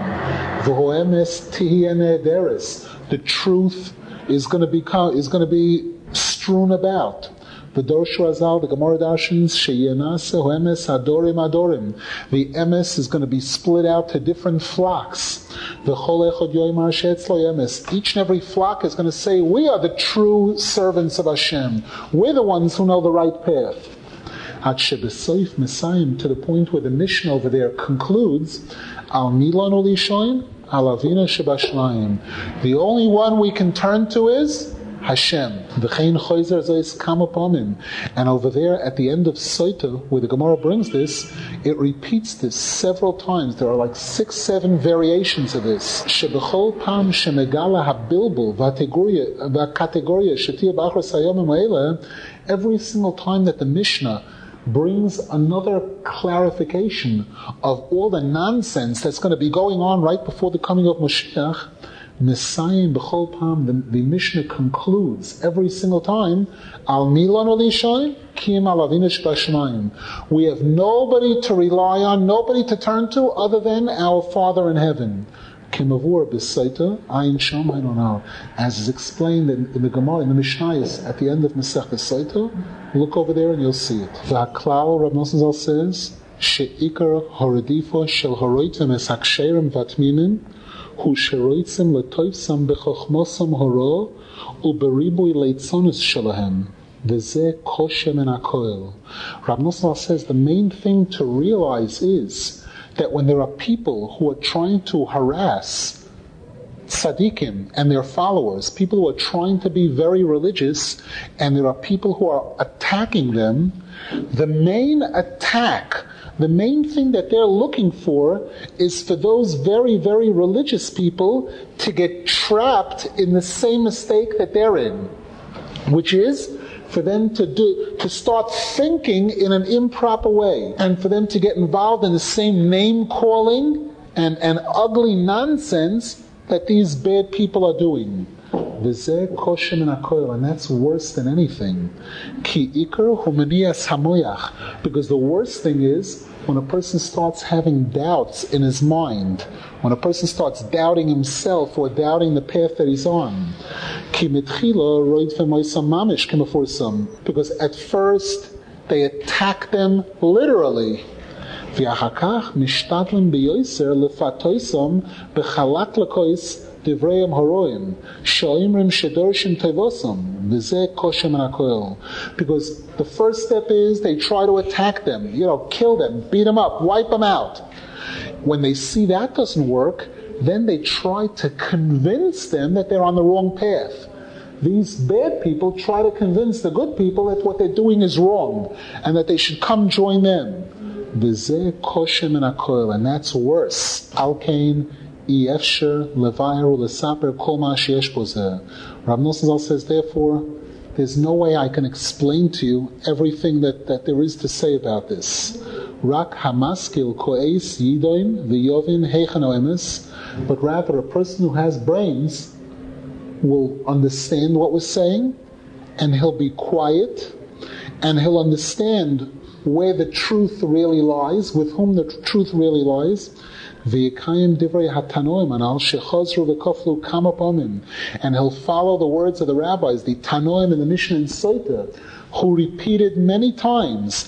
The truth is going to become is going to be strewn about. The Dorshu Azal, the Gemara Darshans, Sheyenase Hoemes Adorim Adorim. The emes is going to be split out to different flocks. The Chol Echad Yoimar She'etzlo Emes. Each and every flock is going to say, we are the true servants of Hashem. We're the ones who know the right path. At Shebesoif Mesayim, to the point where the mission over there concludes, Al Milon Ulishoin, Al Avina Shebashlayim. The only one we can turn to is Hashem. And over there at the end of Soita, where the Gemara brings this, it repeats this several times. There are like six, seven variations of this. Shebechol pam shemegala habilbul v'kategoria shetia b'achros hayomim ha'ele. Every single time that the Mishnah brings another clarification of all the nonsense that's going to be going on right before the coming of Mashiach, Mesayim b'chol pam, the, the Mishnah concludes every single time, Al milon olishayim, kiyim al avinu shebashmayim. We have nobody to rely on, nobody to turn to other than our Father in heaven. Kimavur b'saita, ayin sham, I don't know. As is explained in, in the Gemara, in the Mishnayos, at the end of Masech Saita, look over there and you'll see it. V'haklal, Rav Nosson Zal says, she'ikar horadifo shel horoitim es haksherim vatmimim, hu sheroitzim letoivsam b'chochmosam horo, u'beribui leitzonus shalahem. V'zeh koshem en hakoel. Rav Nosson Zal says the main thing to realize is that when there are people who are trying to harass tzaddikim and their followers, people who are trying to be very religious, and there are people who are attacking them, the main attack, the main thing that they're looking for is for those very, very religious people to get trapped in the same mistake that they're in, which is for them to do, to start thinking in an improper way, and for them to get involved in the same name calling and, and ugly nonsense that these bad people are doing. And that's worse than anything. Because the worst thing is when a person starts having doubts in his mind, when a person starts doubting himself or doubting the path that he's on. Because at first they attack them literally. Divrayim Haroim, Shaimrim Shedorshim Tevosam, Vizeh Koshem Anakoil. Because the first step is they try to attack them, you know, kill them, beat them up, wipe them out. When they see that doesn't work, then they try to convince them that they're on the wrong path. These bad people try to convince the good people that what they're doing is wrong and that they should come join them. Vizeh Koshem Anakoil, and that's worse. Alkain Rav Nosson says, therefore, there's no way I can explain to you everything that, that there is to say about this. Rak hamaskil ko'es yidoim v'yovin heichen oemes, but rather a person who has brains will understand what we're saying, and he'll be quiet, and he'll understand where the truth really lies, with whom the truth really lies. And he'll follow the words of the rabbis, the Tanoim and the Mishnah and Sotah, who repeated many times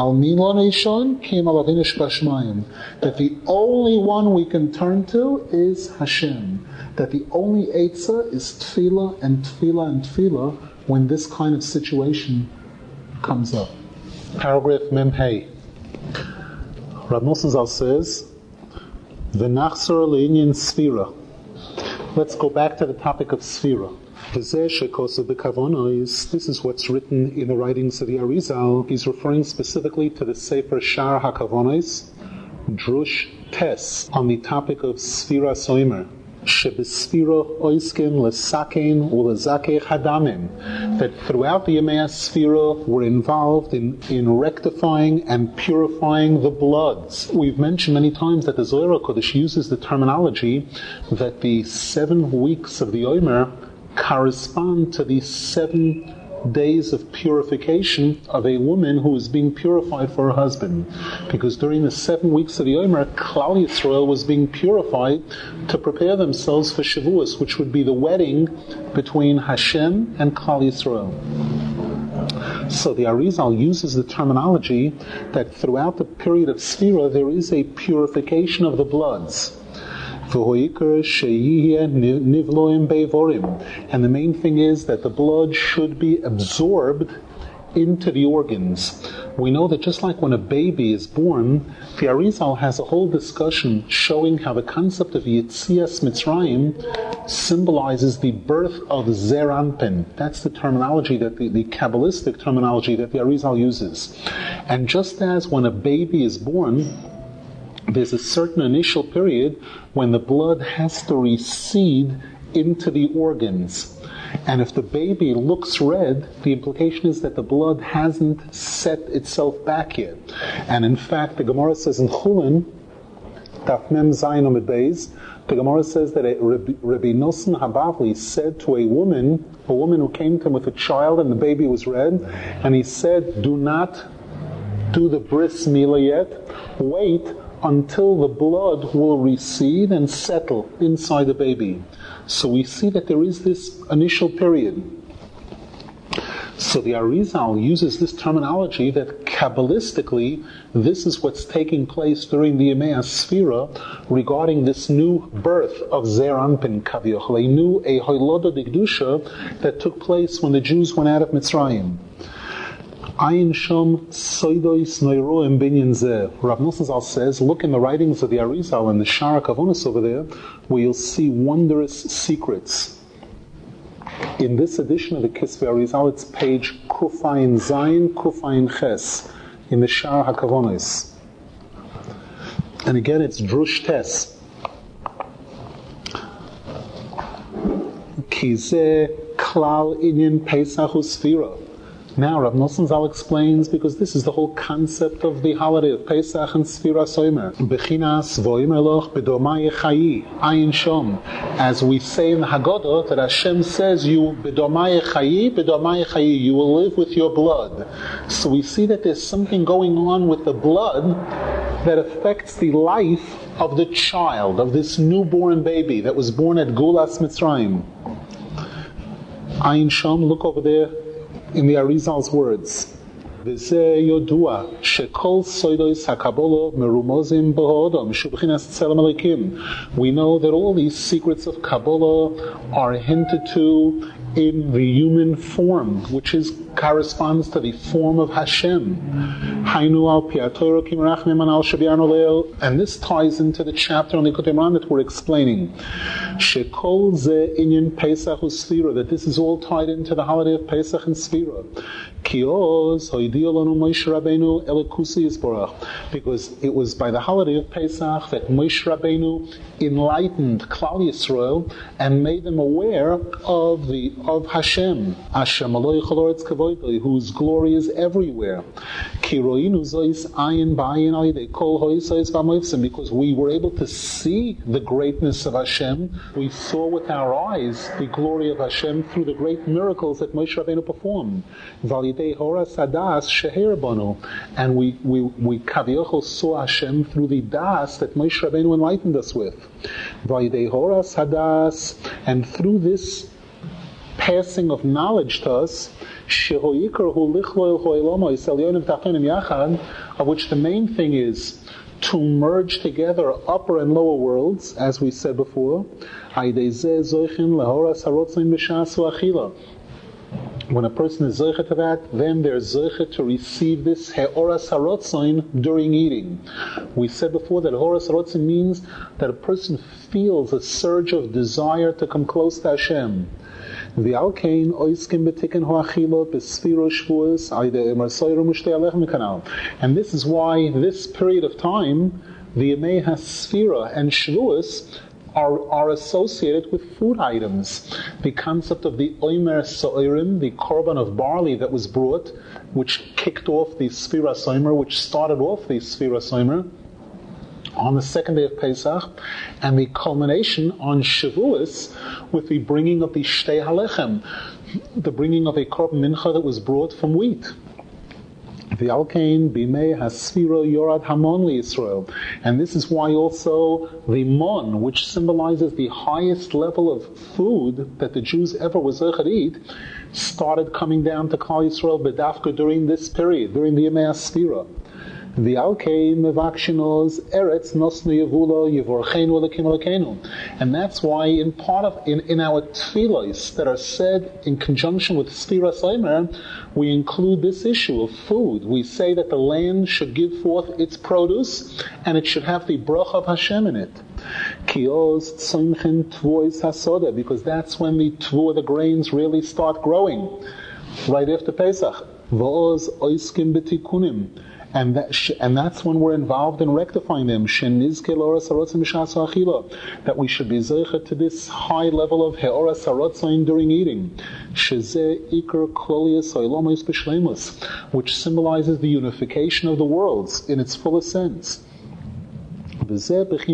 that the only one we can turn to is Hashem, that the only Eitzah is Tefillah and Tefillah and Tefillah when this kind of situation comes up. Paragraph Mem Hey. Rav Nosson Zal says, V'nachzor le'inyan sfira. Let's go back to the topic of sfira. This is what's written in the writings of the Arizal. He's referring specifically to the Sefer Shar HaKavonos, Drush Tes, on the topic of sfira soimer. Shebesfira oiskin lesakein ulezakeh hadamim, that throughout the Yemei Sfira we're involved in, in rectifying and purifying the bloods. We've mentioned many times that the Zohar HaKodesh uses the terminology that the seven weeks of the Omer correspond to the seven days of purification of a woman who is being purified for her husband. Because during the seven weeks of the Omer, Klal Yisrael was being purified to prepare themselves for Shavuos, which would be the wedding between Hashem and Klal Yisrael. So the Arizal uses the terminology that throughout the period of Sfira there is a purification of the bloods. And the main thing is that the blood should be absorbed into the organs. We know that just like when a baby is born, the Arizal has a whole discussion showing how the concept of Yetzias Mitzrayim symbolizes the birth of Zer Anpin. That's the terminology, that the, the Kabbalistic terminology that the Arizal uses. And just as when a baby is born, there's a certain initial period when the blood has to recede into the organs. And if the baby looks red, the implication is that the blood hasn't set itself back yet. And in fact, the Gemara says in Chulin, Daf Mem Zayin Amud Beis, the Gemara says that Rabbi, Rabbi Nosson HaBavli said to a woman, a woman who came to him with a child and the baby was red, and he said, do not do the bris milah yet, wait until the blood will recede and settle inside the baby. So we see that there is this initial period. So the Arizal uses this terminology that Kabbalistically this is what's taking place during the Yemei Sfira regarding this new birth of Zer Anpin Kaviochel, a new a Hoyloda Digdusha that took place when the Jews went out of Mitzrayim. Ayin Shom Soidois Noiroim Binyan Zeh. Rav Nosson Zal says, look in the writings of the Arizal and the Shara Kavonis over there, where you'll see wondrous secrets. In this edition of the Kisvei Arizal, it's page Kufayin Zayin, Kufayin Ches, in the Shara HaKavonis. And again, it's Drush Tes. Kizeh Klal Inyan Pesach Usfira. Now, Rav Nosson Zal explains, because this is the whole concept of the holiday of Pesach and Sfira Soimer. Bechinas vo'imeloch bedomai chayi, ayin shom. As we say in the Haggadah, that Hashem says, you bedomai chayi, bedomai chayi, you will live with your blood. So we see that there's something going on with the blood that affects the life of the child, of this newborn baby that was born at Gulas Mitzrayim. Ayin shom, look over there, in the Arizal's words, V'zeh yodua shekol soidos hakabolo merumozim b'hodom shubchinas tzelem elikim. We know that all these secrets of Kabbalah are hinted to in the human form, which is corresponds to the form of Hashem. Hainu al pi'atoro kimrachmim anal shabi'anu leil. And this ties into the chapter on the Likutei Moharan that we're explaining. Shekol ze inyan Pesach u'Sfira, that this is all tied into the holiday of Pesach and Sfira. Kioz hoidio lanu Moshe Rabbeinu elikusi yisborach. Because it was by the holiday of Pesach that Moshe Rabbeinu enlightened Klal Yisrael and made them aware of the of Hashem, Hashem Aloi Chaloretz Kavoidoi, whose glory is everywhere. Kiroinu zois ayin ba'ayin alidei kol hoisois v'amoivsim, because we were able to see the greatness of Hashem. We saw with our eyes the glory of Hashem through the great miracles that Moshe Rabbeinu performed. Validei horas hadas sheher banu, and we we we kaviochel saw Hashem through the das that Moshe Rabbeinu enlightened us with. Validei horas hadas, and through this passing of knowledge to us, of which the main thing is to merge together upper and lower worlds, as we said before. When a person is zoche to that, then there's zoche to receive this he'oras harotzoin during eating. We said before that he'oras harotzoin means that a person feels a surge of desire to come close to Hashem. The alkain oiskim betiken hoachilo besfiro shvuos aide emarsoyru mushtei alechem kanal. And this is why this period of time, the Yemei HaSfira and Shvuos are, are associated with food items. The concept of the Omer Soirim, the korban of barley that was brought, which kicked off the Sfira Soimer, which started off the Sfira Soimer on the second day of Pesach, and the culmination on Shavuos with the bringing of the Shtei Halechem, the bringing of a korban mincha that was brought from wheat. The Alkain Bimei Hasfira Yorad Hamon Yisrael. And this is why also the Mon, which symbolizes the highest level of food that the Jews ever was able to eat, started coming down to Klal Yisrael B'dafka during this period, during the Yemei HaSfira. The Alkei Mevakshinos Eretz Nosnu Yevulo Yevorchenu Elekim Elekenu. And that's why in part of in, in our tefillos that are said in conjunction with Sfira Soimer, we include this issue of food. We say that the land should give forth its produce and it should have the bracha of Hashem in it. Kioz Tzomchen Tvois Hasoda, because that's when the tvo, the grains, really start growing. Right after Pesach. V'oz Oiskim B'tikunim. And that sh- and that's when we're involved in rectifying them. That we should be zeicha to this high level of he'oras harotzain during eating, which symbolizes the unification of the worlds in its fullest sense. And this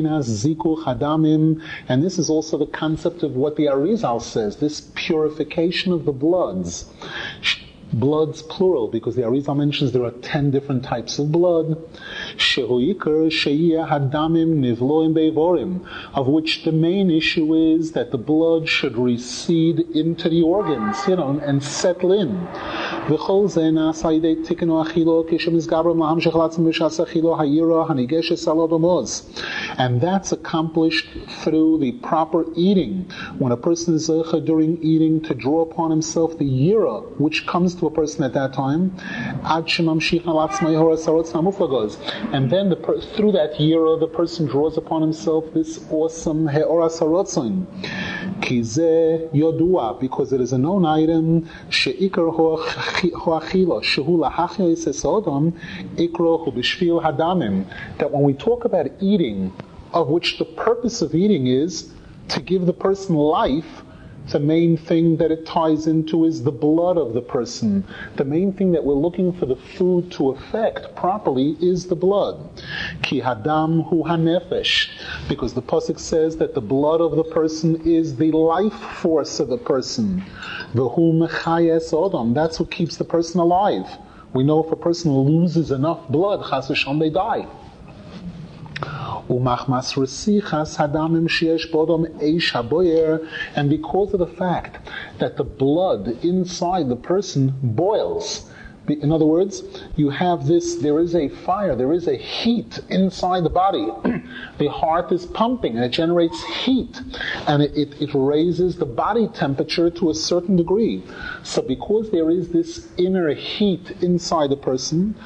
is also the concept of what the Arizal says, this purification of the bloods. Bloods plural, because the Arizal mentions there are ten different types of blood. Of which the main issue is that the blood should recede into the organs, you know, and settle in. And that's accomplished through the proper eating. When a person is zeicha during eating to draw upon himself the yira, which comes to a person at that time. And then the per- through that year, the person draws upon himself this awesome he'oras harotzon. Kize yodua, because it is a known item. Sheikar hoachila shehu lahachya isesodam ikro hu b'shvil hadamim. That when we talk about eating, of which the purpose of eating is to give the person life, the main thing that it ties into is the blood of the person. The main thing that we're looking for the food to affect properly is the blood. Ki hadam hu hanefesh, because the pasuk says that the blood of the person is the life force of the person. V'hu mechayes odam, that's what keeps the person alive. We know if a person loses enough blood, chas v'shalom, they die. And because of the fact that the blood inside the person boils, in other words, you have this, there is a fire, there is a heat inside the body. The heart is pumping and it generates heat, and it, it, it raises the body temperature to a certain degree. So because there is this inner heat inside the person,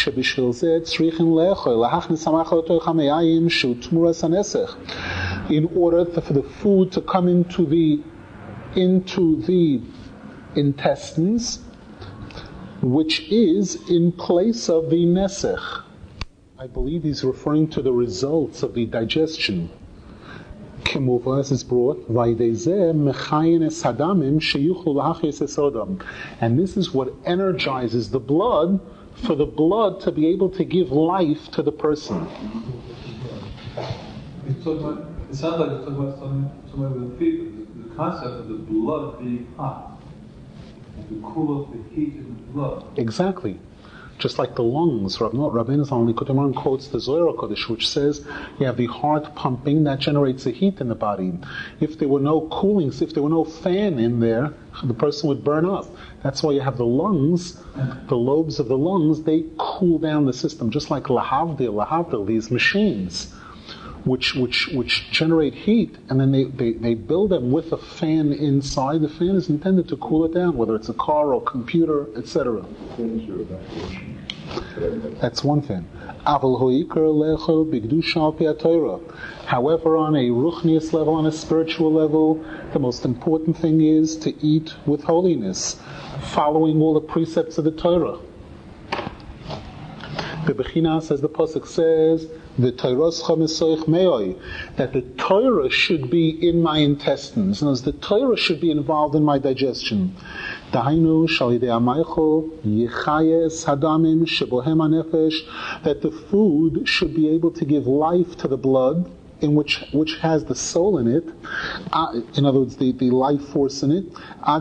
in order for the food to come into the into the intestines, which is in place of the nesech. I believe he's referring to the results of the digestion. Kemuva, as is brought, and this is what energizes the blood for the blood to be able to give life to the person. It sounds like it's talking about something, something with the feet, the, the concept of the blood being hot. To cool off the heat in the blood. Exactly. Just like the lungs, Rabbeinu Zalman Likutei Moharan quotes the Zohar HaKodesh, which says you have the heart pumping, that generates the heat in the body. If there were no cooling, if there were no fan in there, the person would burn up. That's why you have the lungs, the lobes of the lungs, they cool down the system, just like lahavdil, lahavdil, these machines. Which which which generate heat, and then they, they, they build them with a fan inside. The fan is intended to cool it down, whether it's a car or computer, et cetera. That's one fan. However, on a ruchnius level, on a spiritual level, the most important thing is to eat with holiness, following all the precepts of the Torah. The Bechinas, as the pasuk says, the that the Torah should be in my intestines, and as the Torah should be involved in my digestion. That the food should be able to give life to the blood, in which which has the soul in it, uh, in other words, the, the life force in it, so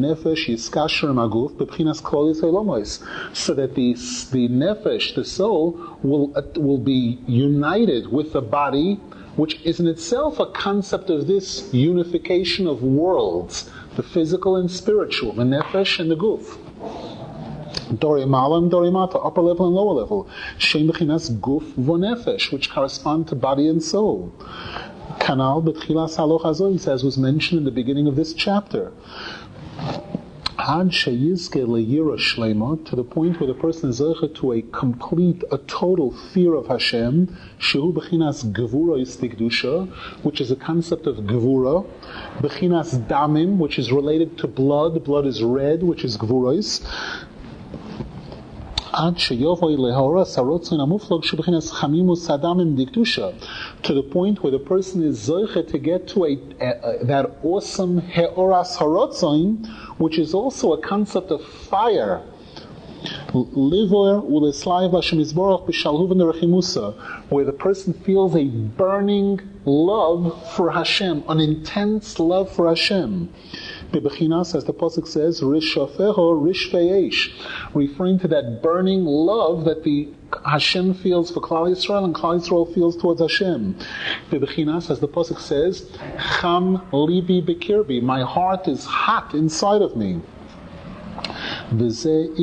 that the the nefesh, the soul, will uh, will be united with the body, which is in itself a concept of this unification of worlds, the physical and spiritual, the nefesh and the guf. Dori malam, dori mata, upper level and lower level. Shem b'chinas guf v'nefesh, which correspond to body and soul. Kanal b'tchilas haloch hazois, as was mentioned in the beginning of this chapter. Had sheyizke leyira shlema, to the point where the person is zeicha to a complete, a total fear of Hashem. Shehu b'chinas gevura istikdusha, which is a concept of gevura. B'chinas damim, which is related to blood. Blood is red, which is gevurais. To the point where the person is zoche to get to a, a, a that awesome he'oras harotzon, which is also a concept of fire. Where the person feels a burning love for Hashem, an intense love for Hashem. Bebechinas, as the pasuk says, rishafeho rishfeish, referring to that burning love that the Hashem feels for Klal Yisrael and Klal Yisrael feels towards Hashem. Bebechinas, as the pasuk says, cham libi bekirbi, my heart is hot inside of me. And this is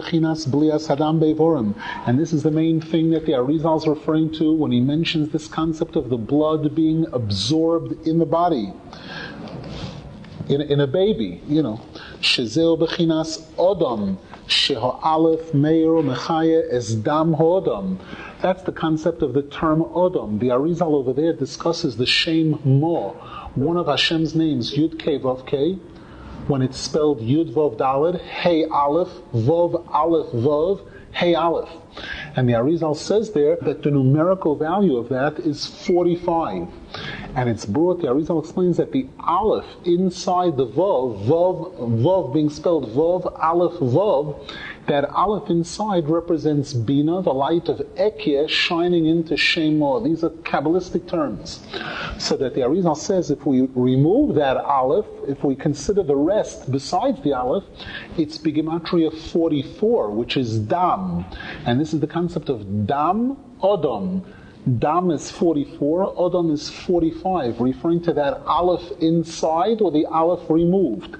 the main thing that the Arizal is referring to when he mentions this concept of the blood being absorbed in the body. In, in a baby, you know. Shezeo bechinas odom, sheho aleph meir mechaya es dam hodom. That's the concept of the term odom. The Arizal over there discusses the Shem Mo, one of Hashem's names, Yud Kei Vav Kei, when it's spelled Yud Vav Daled, Hey Aleph, Vav Aleph Vav, Hey Aleph. And the Arizal says there that the numerical value of that is forty-five. And it's brought, the Arizal explains that the Aleph inside the Vav, Vav, Vav being spelled Vav, Aleph, Vav, that Aleph inside represents Bina, the light of Ekyeh shining into Shemah. These are Kabbalistic terms. So that the Arizal says if we remove that Aleph, if we consider the rest besides the Aleph, it's Bigematria forty-four, which is Dam. And this is the concept of Dam, Odom. Dam is forty-four, Odom is forty-five, referring to that Aleph inside or the Aleph removed.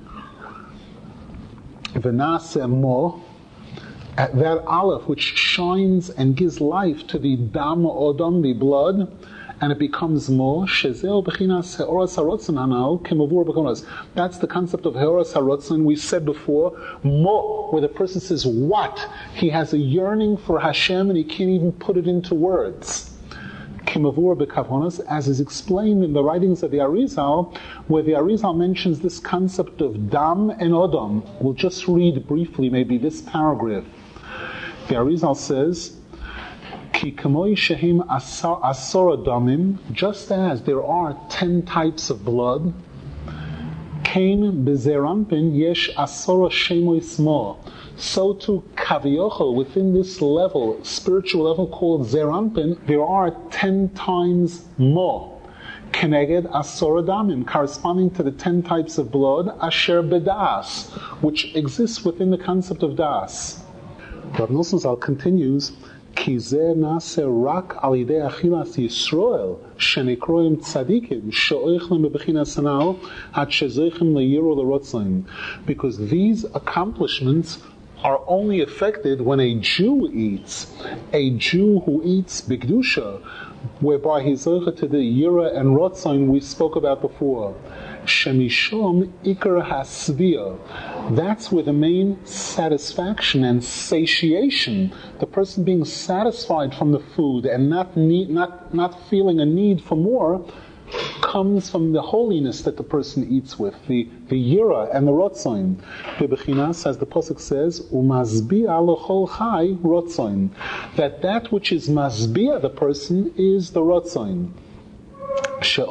V'naseh Mo, that Aleph which shines and gives life to the Dam Odom, the blood, and it becomes Mo, Shezeo Bechinas Heoras HaRotzon Hanal Kemavur Bechonas. That's the concept of Heoras HaRotzon. We said before, Mo, where the person says what? He has a yearning for Hashem and he can't even put it into words. Kemavur Bekavonas, as is explained in the writings of the Arizal, where the Arizal mentions this concept of Dam and Odom. We'll just read briefly maybe this paragraph. The Arizal says, Ki kamoi shehim asora damim, just as there are ten types of blood, kain bezerampin yesh asora shemoi smo. So too, kaviyochel, within this level, spiritual level called zerampin, there are ten times more. Keneged asora damim, corresponding to the ten types of blood, asher bedas, which exists within the concept of das. Rav Nosson Zal continues, Ki zeh naseh rak al yidei achilas Yisroel shenikroim tzadikim she'oichlem bebechinas hanal ad shezoichem leyiru lerotzim. Because these accomplishments are only affected when a Jew eats. A Jew who eats bigdusha, whereby he's zoche to the yira and rotzim we spoke about before. Shemishom ikar hasvia. That's where the main satisfaction and satiation, the person being satisfied from the food and not need, not not feeling a need for more, comes from the holiness that the person eats with, the, the yira and the rotzain. Bebechinas, as the pasuk says, umazbia l'chol chai rotzain. That that which is mazbia the person is the rotzain. That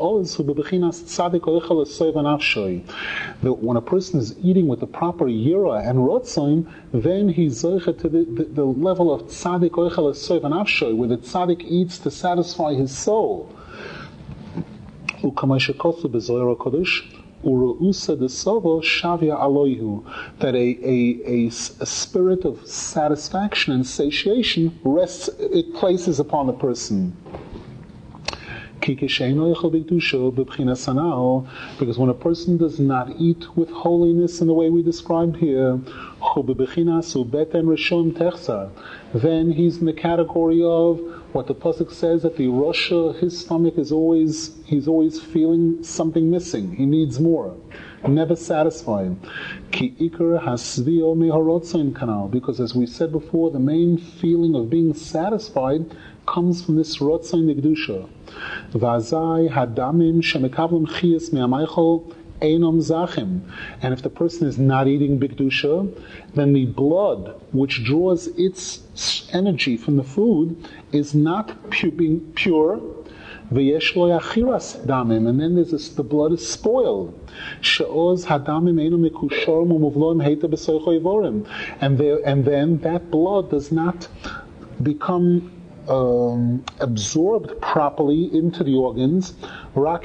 when a person is eating with the proper yira and rotzain, then he's zoche to the, the, the level of tzadik oichel esoy v'nafshoy, where the tzadik eats to satisfy his soul. That a, a, a, a spirit of satisfaction and satiation rests, it places upon the person. Because when a person does not eat with holiness in the way we described here, then he's in the category of what the pasuk says, that the Rasha, his stomach is always, he's always feeling something missing. He needs more. Never satisfied. Because as we said before, the main feeling of being satisfied comes from this rotzain negdusha. Vazai hadamim shemekavlim chiyas me'amaychol einom zachim. And if the person is not eating bigdusha, then the blood which draws its energy from the food is not pu- being pure. V'yesh lo yachiras damim, and then there's this, the blood is spoiled. She'oz hadamim einu mikushorim u'muvloim heita b'soicho ivorim, and there, and then that blood does not become Um, absorbed properly into the organs, but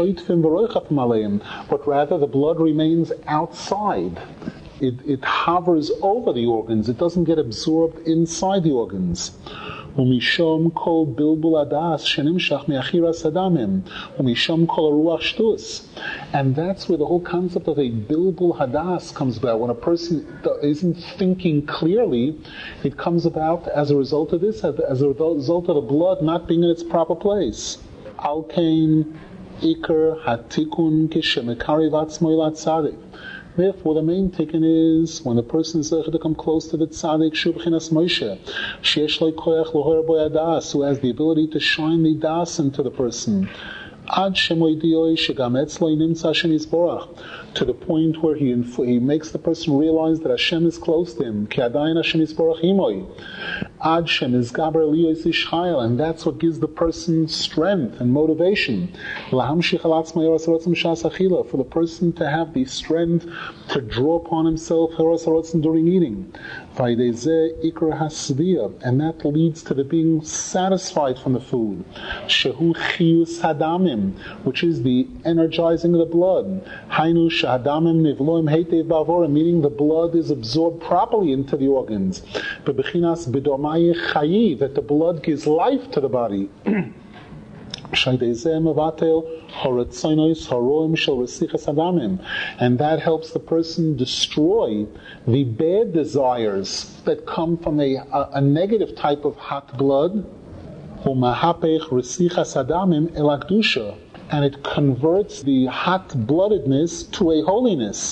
rather the blood remains outside. It, it hovers over the organs. It doesn't get absorbed inside the organs. Umishom kol bilbul adas shenimshach me'achiras hadamim. Umishom kol ruach shtus. And that's where the whole concept of a bilbul hadas comes about. When a person isn't thinking clearly, it comes about as a result of this, as a result of the blood not being in its proper place. Al kain ikar hatikun kishemekari vatzmoy latzadik. Therefore, the main tikkun is when the person is to come close to the tzaddik, Shubchinas Moshe, Sheyesh Lo Koyach Lohor Bo Yadas, who has the ability to shine the das into the person. Ad Shemoidiyoi Shegam Etzlo Nimtza Hashem Yisborach, to the point where he inf- he makes the person realize that Hashem is close to him. Ki Adayin Hashem Yisborach Imoi. Ad Shem Izgaber Liyos Yishchayil, and that's what gives the person strength and motivation. Lahamshich Alatzma Yoras Harotzim Shas Achila, for the person to have the strength to draw upon himself Yoras Harotzim during eating. Vaydezeh Ikar Hasviya, and that leads to the being satisfied from the food. Shehu Chiyus Hadamim, which is the energizing of the blood. Hainu Shahadamim Nivloim Heitev Bavorim, meaning the blood is absorbed properly into the organs. Bebechinas Bidomai Chayi, that the blood gives life to the body. And that helps the person destroy the bad desires that come from a, a, a negative type of hot blood. And it converts the hot-bloodedness to a holiness.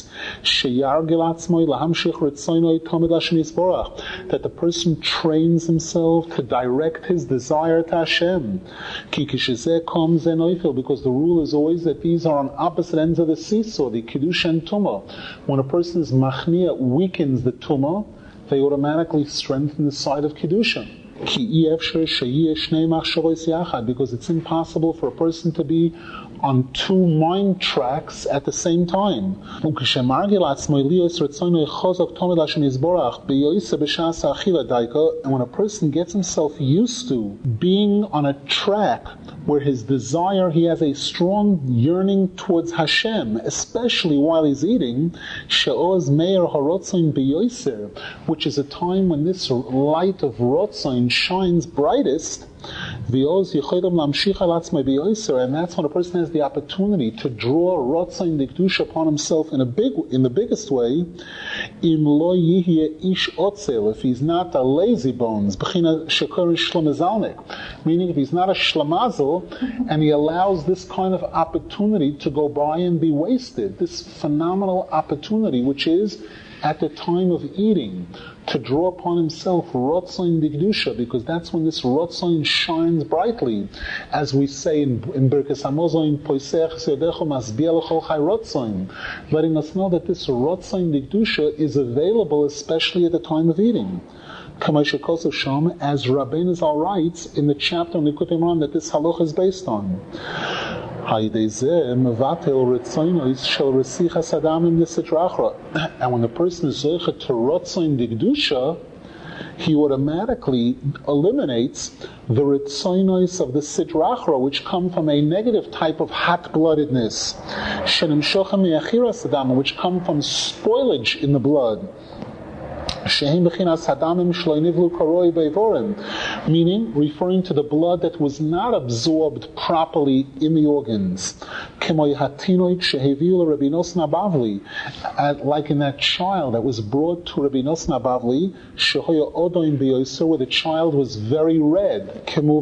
That the person trains himself to direct his desire to Hashem. Because the rule is always that these are on opposite ends of the seesaw, the Kiddush and Tumah. When a person's machnia weakens the Tumah, they automatically strengthen the side of Kiddushin. Because it's impossible for a person to be on two mind tracks at the same time. And when a person gets himself used to being on a track where his desire, he has a strong yearning towards Hashem, especially while he's eating, which is a time when this light of Rotzain shines brightest, and that's when a person has the opportunity to draw Rotzain Dikdush upon himself in a big, in the biggest way. If he's not a lazy bones, meaning if he's not a shlamazel, and he allows this kind of opportunity to go by and be wasted, this phenomenal opportunity, which is at the time of eating, to draw upon himself Rotzain Dikdusha, because that's when this Rotzain shines brightly. As we say in, in Birkas Hamazon, Poisech Seyodecho Masbia L'chol Chai Rotzain, letting us know that this Rotzain Dikdusha is available especially at the time of eating. As Rabbeinu Zal writes in the chapter on Likutei Moharan that this halach is based on. And when the person is zoche to Rotzain Dikdusha, he automatically eliminates the ritzonos of the sidrachra, which come from a negative type of hot-bloodedness, which come from spoilage in the blood. Meaning, referring to the blood that was not absorbed properly in the organs. Like in that child that was brought to Rabbi Nosson Bavli, where the child was very red.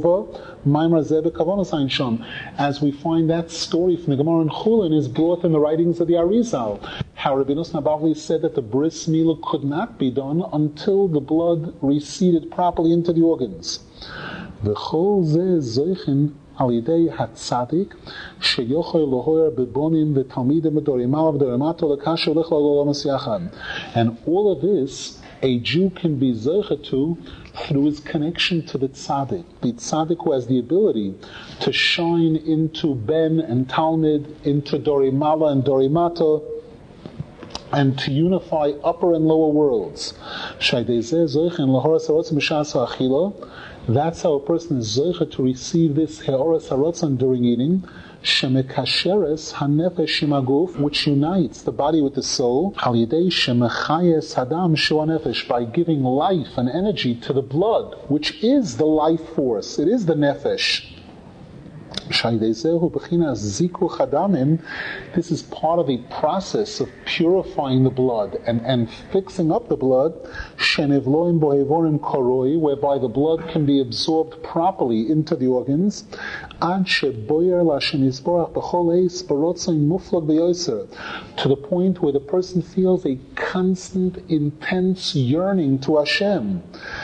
As we find that story from the Gemara in Chulin is brought in the writings of the Arizal. How Rabbi Nosson Bavli said that the bris milah could not be done until the blood receded properly into the organs. V'chol zeh zoichen al yidei hatzadik sheyochel lohoyer bebonim v'talmidim v'dorimalav v'dorimato l'kasher l'chol l'olam yachad. And all of this a Jew can be zoche to through his connection to the tzaddik. The tzaddik who has the ability to shine into Ben and Talmud, into Dorimala and Dorimato, and to unify upper and lower worlds. That's how a person is zoche to receive this heoras harotzon during eating, shemekasheres hanefesh imaguf, which unites the body with the soul, al yidei shemechayes hadam shua nefesh, by giving life and energy to the blood, which is the life force. It is the nefesh. This is part of a process of purifying the blood and, and fixing up the blood, whereby the blood can be absorbed properly into the organs, to the point where the person feels a constant, intense yearning to Hashem,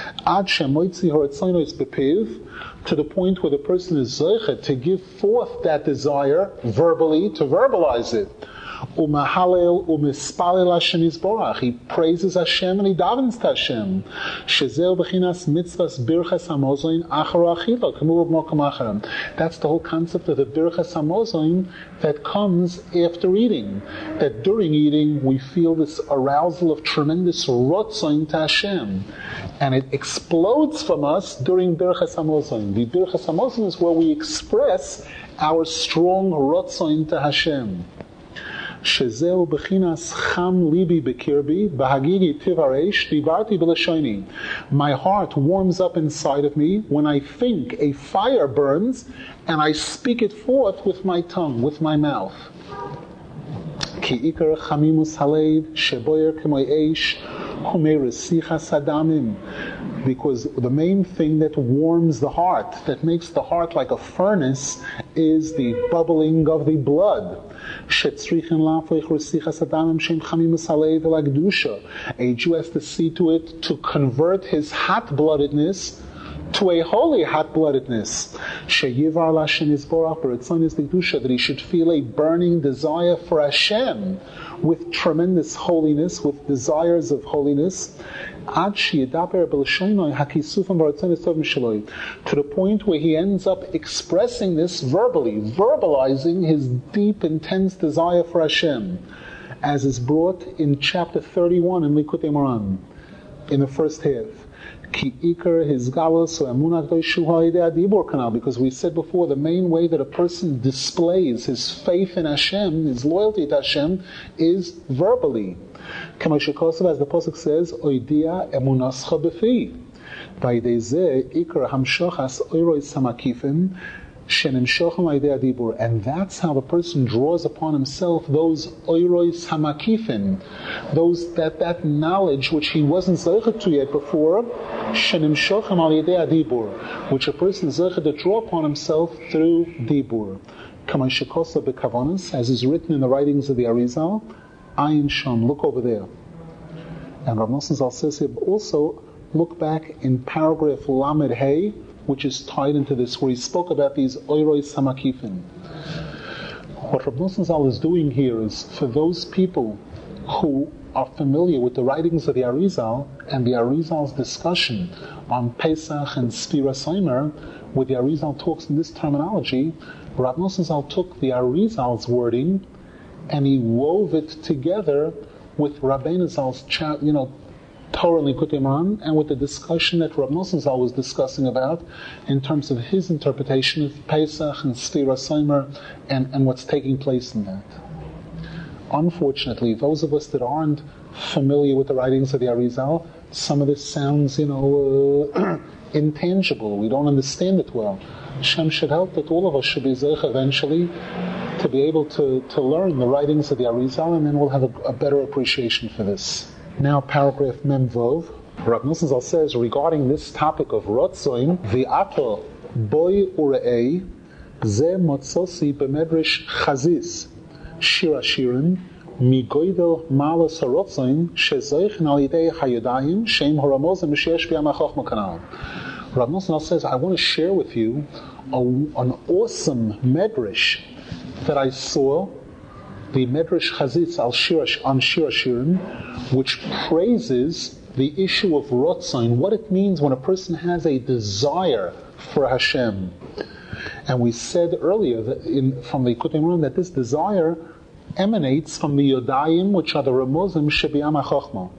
to the point where the person is zeichet to give forth that desire verbally, to verbalize it. Umahalel umispalel Hashem Yisborach. He praises Hashem and he davens to Hashem. Shezeu b'chinas mitzvahs birchas hamozoin achar achila k'mu b'mokom acharim. That's the whole concept of the birchas hamozoin that comes after eating. That during eating we feel this arousal of tremendous rotzoin to Hashem, and it explodes from us during birchas hamozoin. The birchas hamozoin is where we express our strong rotzoin to Hashem. Shezeu b'chinas cham libi b'kirbi b'hagigi tivaresh divarti b'lashoni. My heart warms up inside of me when I think a fire burns, and I speak it forth with my tongue, with my mouth. Ki ikar chamimus halev sheboyer k'moy eish humei resichas hadamim. Because the main thing that warms the heart, that makes the heart like a furnace, is the bubbling of the blood. A Jew has to see to it to convert his hot-bloodedness to a holy hot-bloodedness. That he should feel a burning desire for Hashem with tremendous holiness, with desires of holiness, to the point where he ends up expressing this verbally, verbalizing his deep, intense desire for Hashem, as is brought in chapter thirty-one in Likutei Moharan, in the first half. Because we said before, the main way that a person displays his faith in Hashem, his loyalty to Hashem, is verbally. As the pasuk says, "Oidia emunascha befi." And that's how the person draws upon himself those oirois hamakifin, those that that knowledge which he wasn't zeichet to yet before, which a person is zeichet to draw upon himself through dibur. As is written in the writings of the Arizal, Ayin Sham, look over there. And Rav Nosson Zal says here, also look back in paragraph Lamed Hey, which is tied into this, where he spoke about these oirois hamakifin. What Rav Nosson Zal is doing here is, for those people who are familiar with the writings of the Arizal and the Arizal's discussion on Pesach and Sfira Soimer, where the Arizal talks in this terminology, Rav Nosson Zal took the Arizal's wording and he wove it together with Rabbeinu Zal's, you know, Torah and Likutei Moharan, and with the discussion that Rav Nosson Zal was discussing about in terms of his interpretation of Pesach and Sfira Soimer and, and what's taking place in that. Unfortunately, those of us that aren't familiar with the writings of the Arizal, some of this sounds, you know, uh, intangible. We don't understand it well. Hashem should help that all of us should be zeich eventually to be able to, to learn the writings of the Arizal, and then we'll have a, a better appreciation for this. Now, paragraph Mem Vov, Rav Nosson Zal says regarding this topic of Rotzoin, V'ato boy ure'ei ze motzosi b'medrish chazis shir ashirim migoidel malas harotzoin shezoich nalidei hayodayim shem haramozim sheyesh b'yam ha'chochma kanal. Rav Nosson Zal says, I want to share with you a, an awesome medrash that I saw, the Medrash Chazitz al Shirash on Shir Hashirim, which praises the issue of Rotzain, what it means when a person has a desire for Hashem. And we said earlier that in, from the Likutei Moharan that this desire emanates from the Yodayim, which are the Ramozim Shebiyam HaChochma.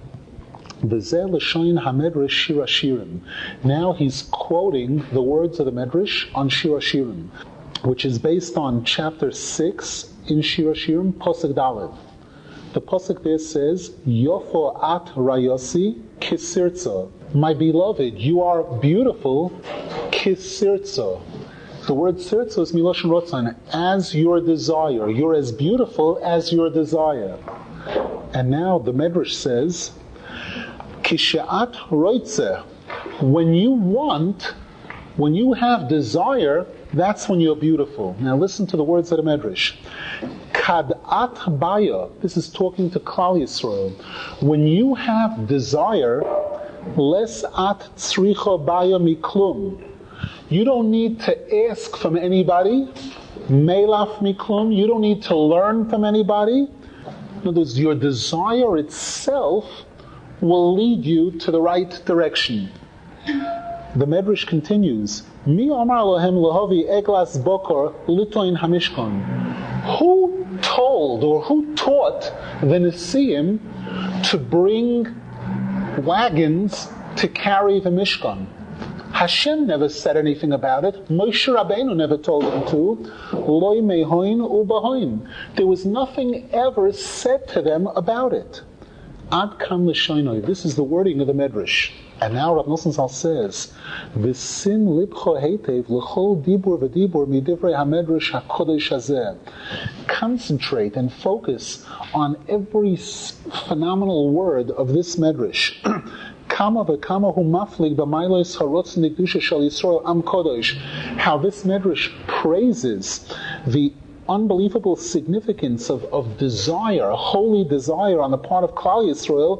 V'zeh l'shoyin haMedrash Shir Hashirim. Now he's quoting the words of the Medrash on Shir Hashirim, which is based on chapter six in Shir Hashirim, Pasuk Daled. The Pasuk there says, Yofo at Rayosi Kisirtza. My beloved, you are beautiful, Kisirtza. The word sirtzo is miloshen rotzon, as your desire. You're as beautiful as your desire. And now the Medrash says, Kishe'at roitze, when you want, when you have desire, that's when you're beautiful. Now listen to the words of the Medrash. Kadat baya, this is talking to Klal Yisrael. When you have desire, les at tzricha baya miklum. You don't need to ask from anybody. Melaf miklum. You don't need to learn from anybody. In other words, your desire itself will lead you to the right direction. The Medrash continues, Mi amar lohem lahavi eglas bokor litoin hamishkon. Who told or who taught the Nesiim to bring wagons to carry the Mishkan? Hashem never said anything about it. Moshe Rabbeinu never told them to. Loi mehoin ubahoin. There was nothing ever said to them about it. Ad kan l'shoinoi. This is the wording of the Medrash. And now Rav Nosson Zal says, V'sim libcho heitev l'chol dibur v'dibur midivrei hamedrash hakodesh hazeh. Concentrate and focus on every phenomenal word of this Medrash. Kama v'kama hu maflig b'mailos harotz nikdusha shel Yisrael am kodesh. How this Medrash praises the unbelievable significance of, of desire, holy desire on the part of Klal Yisrael,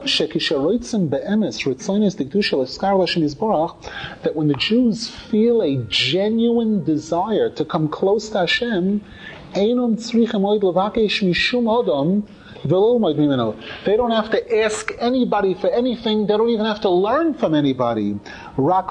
that when the Jews feel a genuine desire to come close to Hashem, they don't have to ask anybody for anything. They don't even have to learn from anybody. But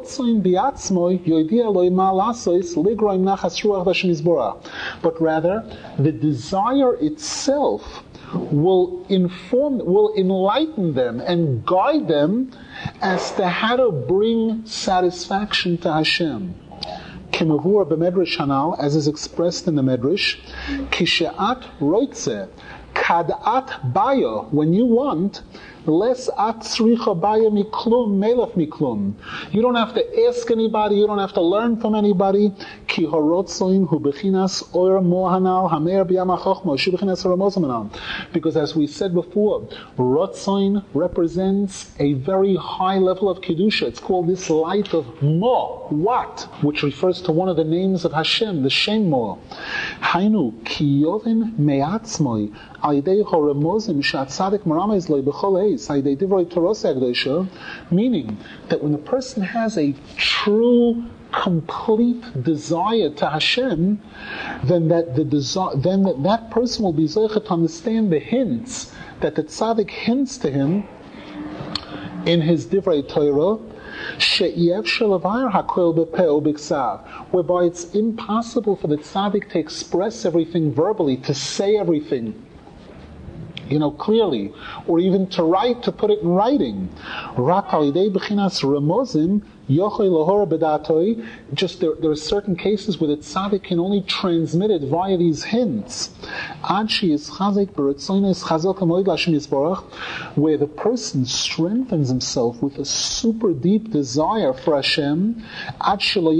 rather, the desire itself will inform, will enlighten them and guide them as to how to bring satisfaction to Hashem. Kimavur b'medrash hanal, as is expressed in the Medrash, kishe'at roitze, kadat baya, when you want, les at tzricha baya miklum, melef miklum. You don't have to ask anybody, you don't have to learn from anybody. Ki horotzoin hu bechinas oir mohanal hamer b'yam ha'chochma shu bechinas haramozamanal. Because as we said before, rotzoin represents a very high level of kedusha. It's called this light of mo, what, which refers to one of the names of Hashem, the Shem Mo. Hainu ki yovin me'atzmoi al-yidei horemozim she'atzadik maramez loi b'chol eis al-yidei divrei torosei ha'kedosha, meaning that when a person has a true, complete desire to Hashem, then that the desi- then that, that person will be zeicha to understand the hints that the tzaddik hints to him in his divrei Torah, whereby it's impossible for the tzaddik to express everything verbally, to say everything, you know, clearly, or even to write, to put it in writing. Just there, there are certain cases where the tzaddik can only transmit it via these hints. Where the person strengthens himself with a super deep desire for Hashem, to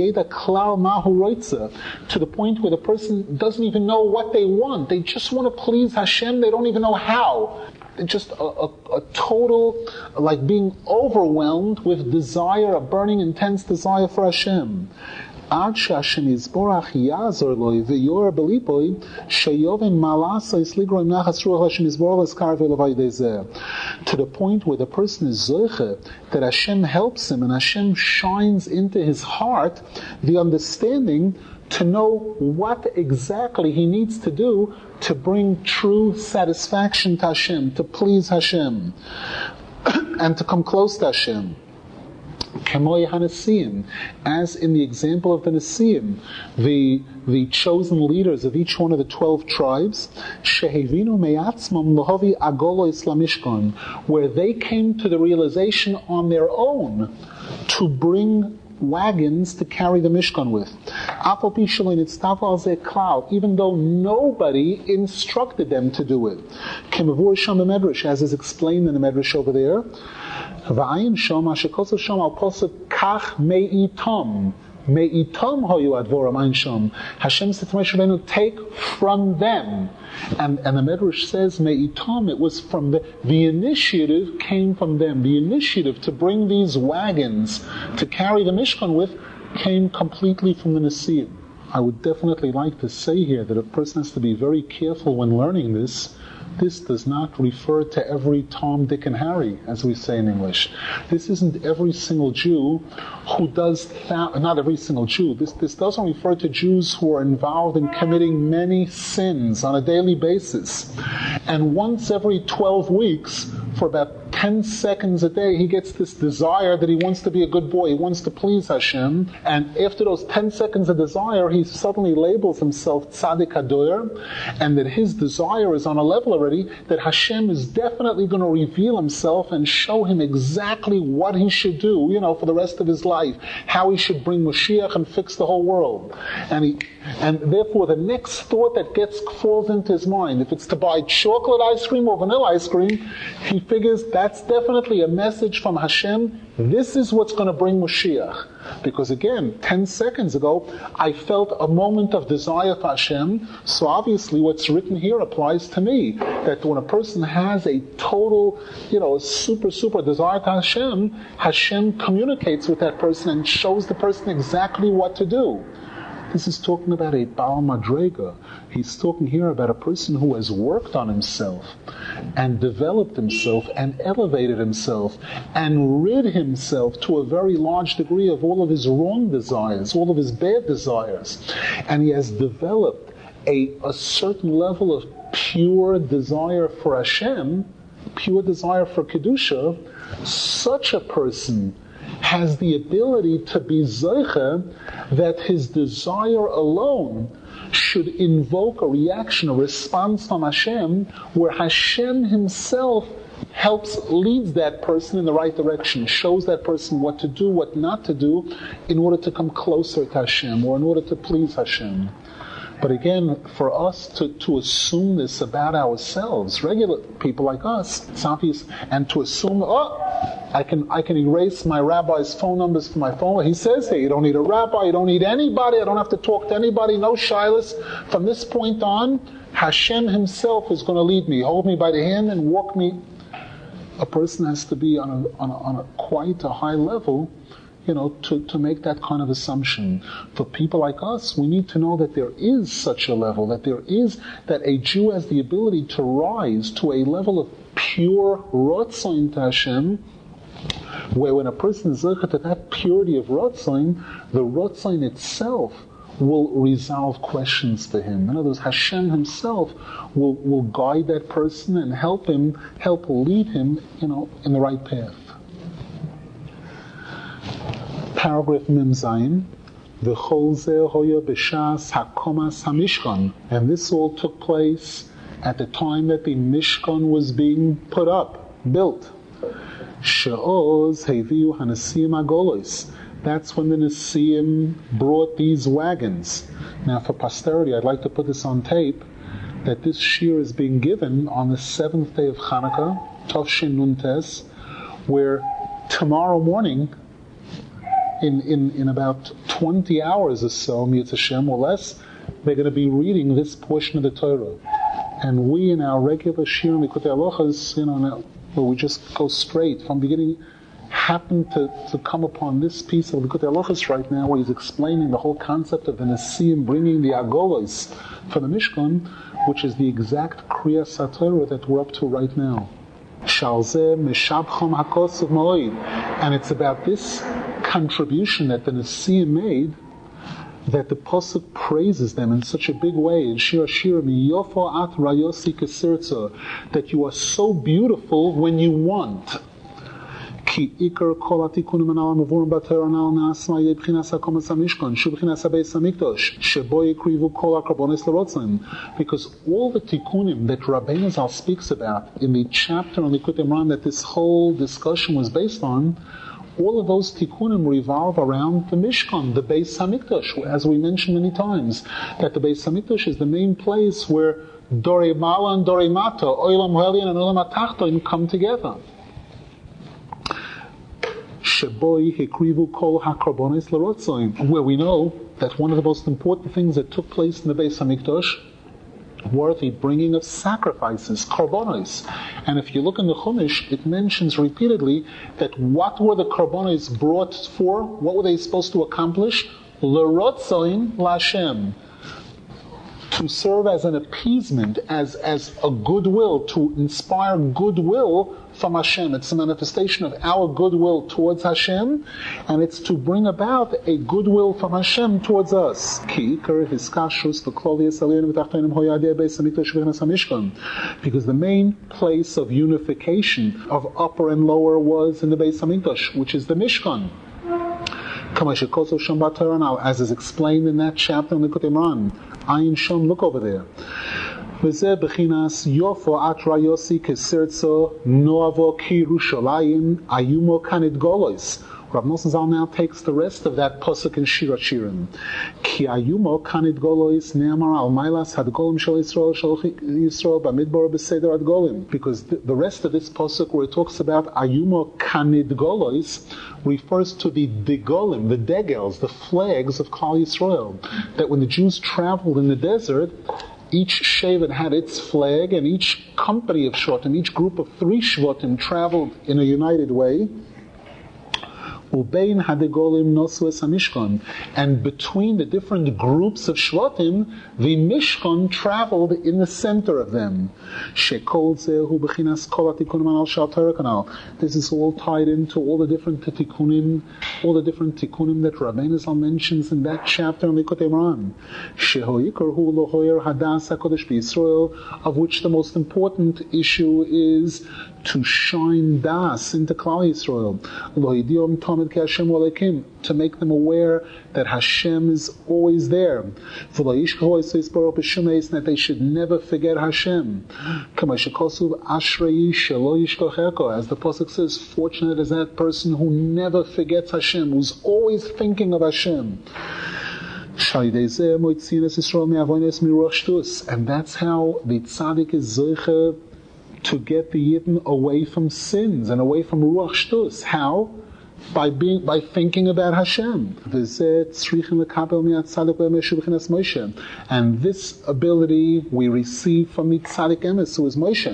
the point where the person doesn't even know what they want. They just want to please Hashem, they don't even know how. Just a, a, a total, like being overwhelmed with desire, a burning, intense desire for Hashem. To the point where the person is zoche, that Hashem helps him and Hashem shines into his heart the understanding to know what exactly he needs to do to bring true satisfaction to Hashem, to please Hashem, and to come close to Hashem. Kemoy HaNesiim, as in the example of the Nesiim, the the chosen leaders of each one of the twelve tribes, Shehevinu me'atzmam lohavi agolo islamishkon, where they came to the realization on their own to bring wagons to carry the Mishkan with. Even though nobody instructed them to do it. As is explained in the Medrash over there, Me'itam hoyu advoram einsham. Hashem said to Moshe Rabbeinu, take from them. And, and the Medrash says, Me'itam, it was from the, the initiative came from them. The initiative to bring these wagons to carry the Mishkan with came completely from the Nesiim. I would definitely like to say here that a person has to be very careful when learning this. This does not refer to every Tom, Dick, and Harry, as we say in English. This isn't every single Jew who does, th- not every single Jew, this, this doesn't refer to Jews who are involved in committing many sins on a daily basis. And once every twelve weeks, for about ten seconds a day, he gets this desire that he wants to be a good boy, he wants to please Hashem, and after those ten seconds of desire, he suddenly labels himself Tzaddik Hadoyer, and that his desire is on a level already that Hashem is definitely going to reveal himself and show him exactly what he should do, you know, for the rest of his life, how he should bring Mashiach and fix the whole world. And he, and therefore the next thought that gets falls into his mind, if it's to buy chocolate ice cream or vanilla ice cream, he figures that's definitely a message from Hashem. This is what's going to bring Mashiach. Because again, ten seconds ago, I felt a moment of desire for Hashem, so obviously what's written here applies to me. That when a person has a total, you know, super, super desire to Hashem, Hashem communicates with that person and shows the person exactly what to do. This is talking about a Baal Madrega. He's talking here about a person who has worked on himself and developed himself and elevated himself and rid himself to a very large degree of all of his wrong desires, all of his bad desires. And he has developed a, a certain level of pure desire for Hashem, pure desire for Kedusha. Such a person has the ability to be zeicha that his desire alone should invoke a reaction, a response from Hashem, where Hashem himself helps, leads that person in the right direction, shows that person what to do, what not to do, in order to come closer to Hashem, or in order to please Hashem. But again, for us to, to assume this about ourselves, regular people like us, it's obvious, and to assume, oh, I can I can erase my rabbi's phone numbers from my phone. He says here, you don't need a rabbi, you don't need anybody, I don't have to talk to anybody, no shilas. From this point on, Hashem himself is going to lead me, hold me by the hand and walk me. A person has to be on a, on a, on a quite a high level, you know, to, to make that kind of assumption. For people like us, we need to know that there is such a level, that there is, that a Jew has the ability to rise to a level of pure Rotzain to Hashem, where when a person is zeicha to that purity of Rotzain, the Rotzain itself will resolve questions for him. In other words, Hashem himself will, will guide that person and help him, help lead him, you know, in the right path. Paragraph Mem Zayin, V'chol zeh hoya b'shas hakomas hamishkan, and this all took place at the time that the Mishkan was being put up, built. She'oz heviu hanesiim agolos. That's when the Nesiim brought these wagons. Now, for posterity, I'd like to put this on tape, that this shir is being given on the seventh day of Chanukah, Tafshin Nun Tes, where tomorrow morning, in, in, in about twenty hours or so, Mitzvah Hashem or less, they're going to be reading this portion of the Torah. And we, in our regular shir and Likutei Halachos, you know, now, where we just go straight from beginning, happen to, to come upon this piece of Likutei Halachos right now, where he's explaining the whole concept of the Nesiim bringing the Agolos for the Mishkan, which is the exact Kriyas HaTorah that we're up to right now. And it's about this contribution that the Nesiim made, that the Pasuk praises them in such a big way in Shir Hashirim, Yofo at Rayosi Kesirtza, that you are so beautiful when you want. Ki ikar kol atikunim anal mavurim b'Torah anal na'asma yedei b'chinas hakomas hamishkan shu b'chinas habeis hamikdash shebo yikrivu kol hakarbonos l'rotzim, because all the tikkunim that Rabbeinu Zal speaks about in the chapter on Likutei Moharan that this whole discussion was based on, all of those tikkunim revolve around the Mishkan, the Beis Hamikdash, as we mentioned many times, that the Beis Hamikdash is the main place where Dorei Mala and Dorei Mata, Olam Ha'elyon and Olam Ha'tachton come together. Sheboi hikrivu kol hakarbonis l'rotzoin, where we know that one of the most important things that took place in the Beis Hamikdash were the bringing of sacrifices, karbonos. And if you look in the Chumash, it mentions repeatedly that what were the karbonos brought for? What were they supposed to accomplish? L'rotzoin l'Hashem. To serve as an appeasement, as, as a goodwill, to inspire goodwill from Hashem. It's a manifestation of our goodwill towards Hashem, and it's to bring about a goodwill from Hashem towards us. Because the main place of unification of upper and lower was in the Beis Hamikdash, which is the Mishkan. As is explained in that chapter in Likutei Moharan. Ayin Shom, look over there. V'zeh b'chinas yofo atra yosi kesertzo noavo ki Yerushalayim ayumo kanid golois. Rav Nosson Zal now takes the rest of that pasuk in Shir HaShirim. Ki ayumo kanid golois ne'amar al mailas had golim shel Yisrael shel Yisrael b'midbar b'seder ad golim. Because the, the rest of this pasuk where it talks about ayumo kanid golois refers to the degolim, the degels, the flags of Klal Yisrael. That when the Jews traveled in the desert, each shevet had its flag, and each company of shvatim, each group of three shvatim traveled in a united way. Ubein hadegolim nosues hamishkan, and between the different groups of shvatim, the Mishkan traveled in the center of them. Shekol zehu bechinas kol hatikunim al shal Torah kanal. This is all tied into all the different tikunim, all the different tikunim that Rabbeinu Zal mentions in that chapter in Likutei Moharan. Shehoyikar hu lohoyer hadas hakodesh b'Yisrael, of which the most important issue is to shine das into Klal Yisrael. Lohidiom tamid ki Hashem walekim, to make them aware that Hashem is always there. That they should never forget Hashem. As the pasuk says, fortunate is that person who never forgets Hashem, who's always thinking of Hashem. And that's how the tzaddik is zoiche to get the yidden away from sins and away from ruach shtus. How? By being, by thinking about Hashem. And this ability we receive from the tzaddik emes, who is Moshe.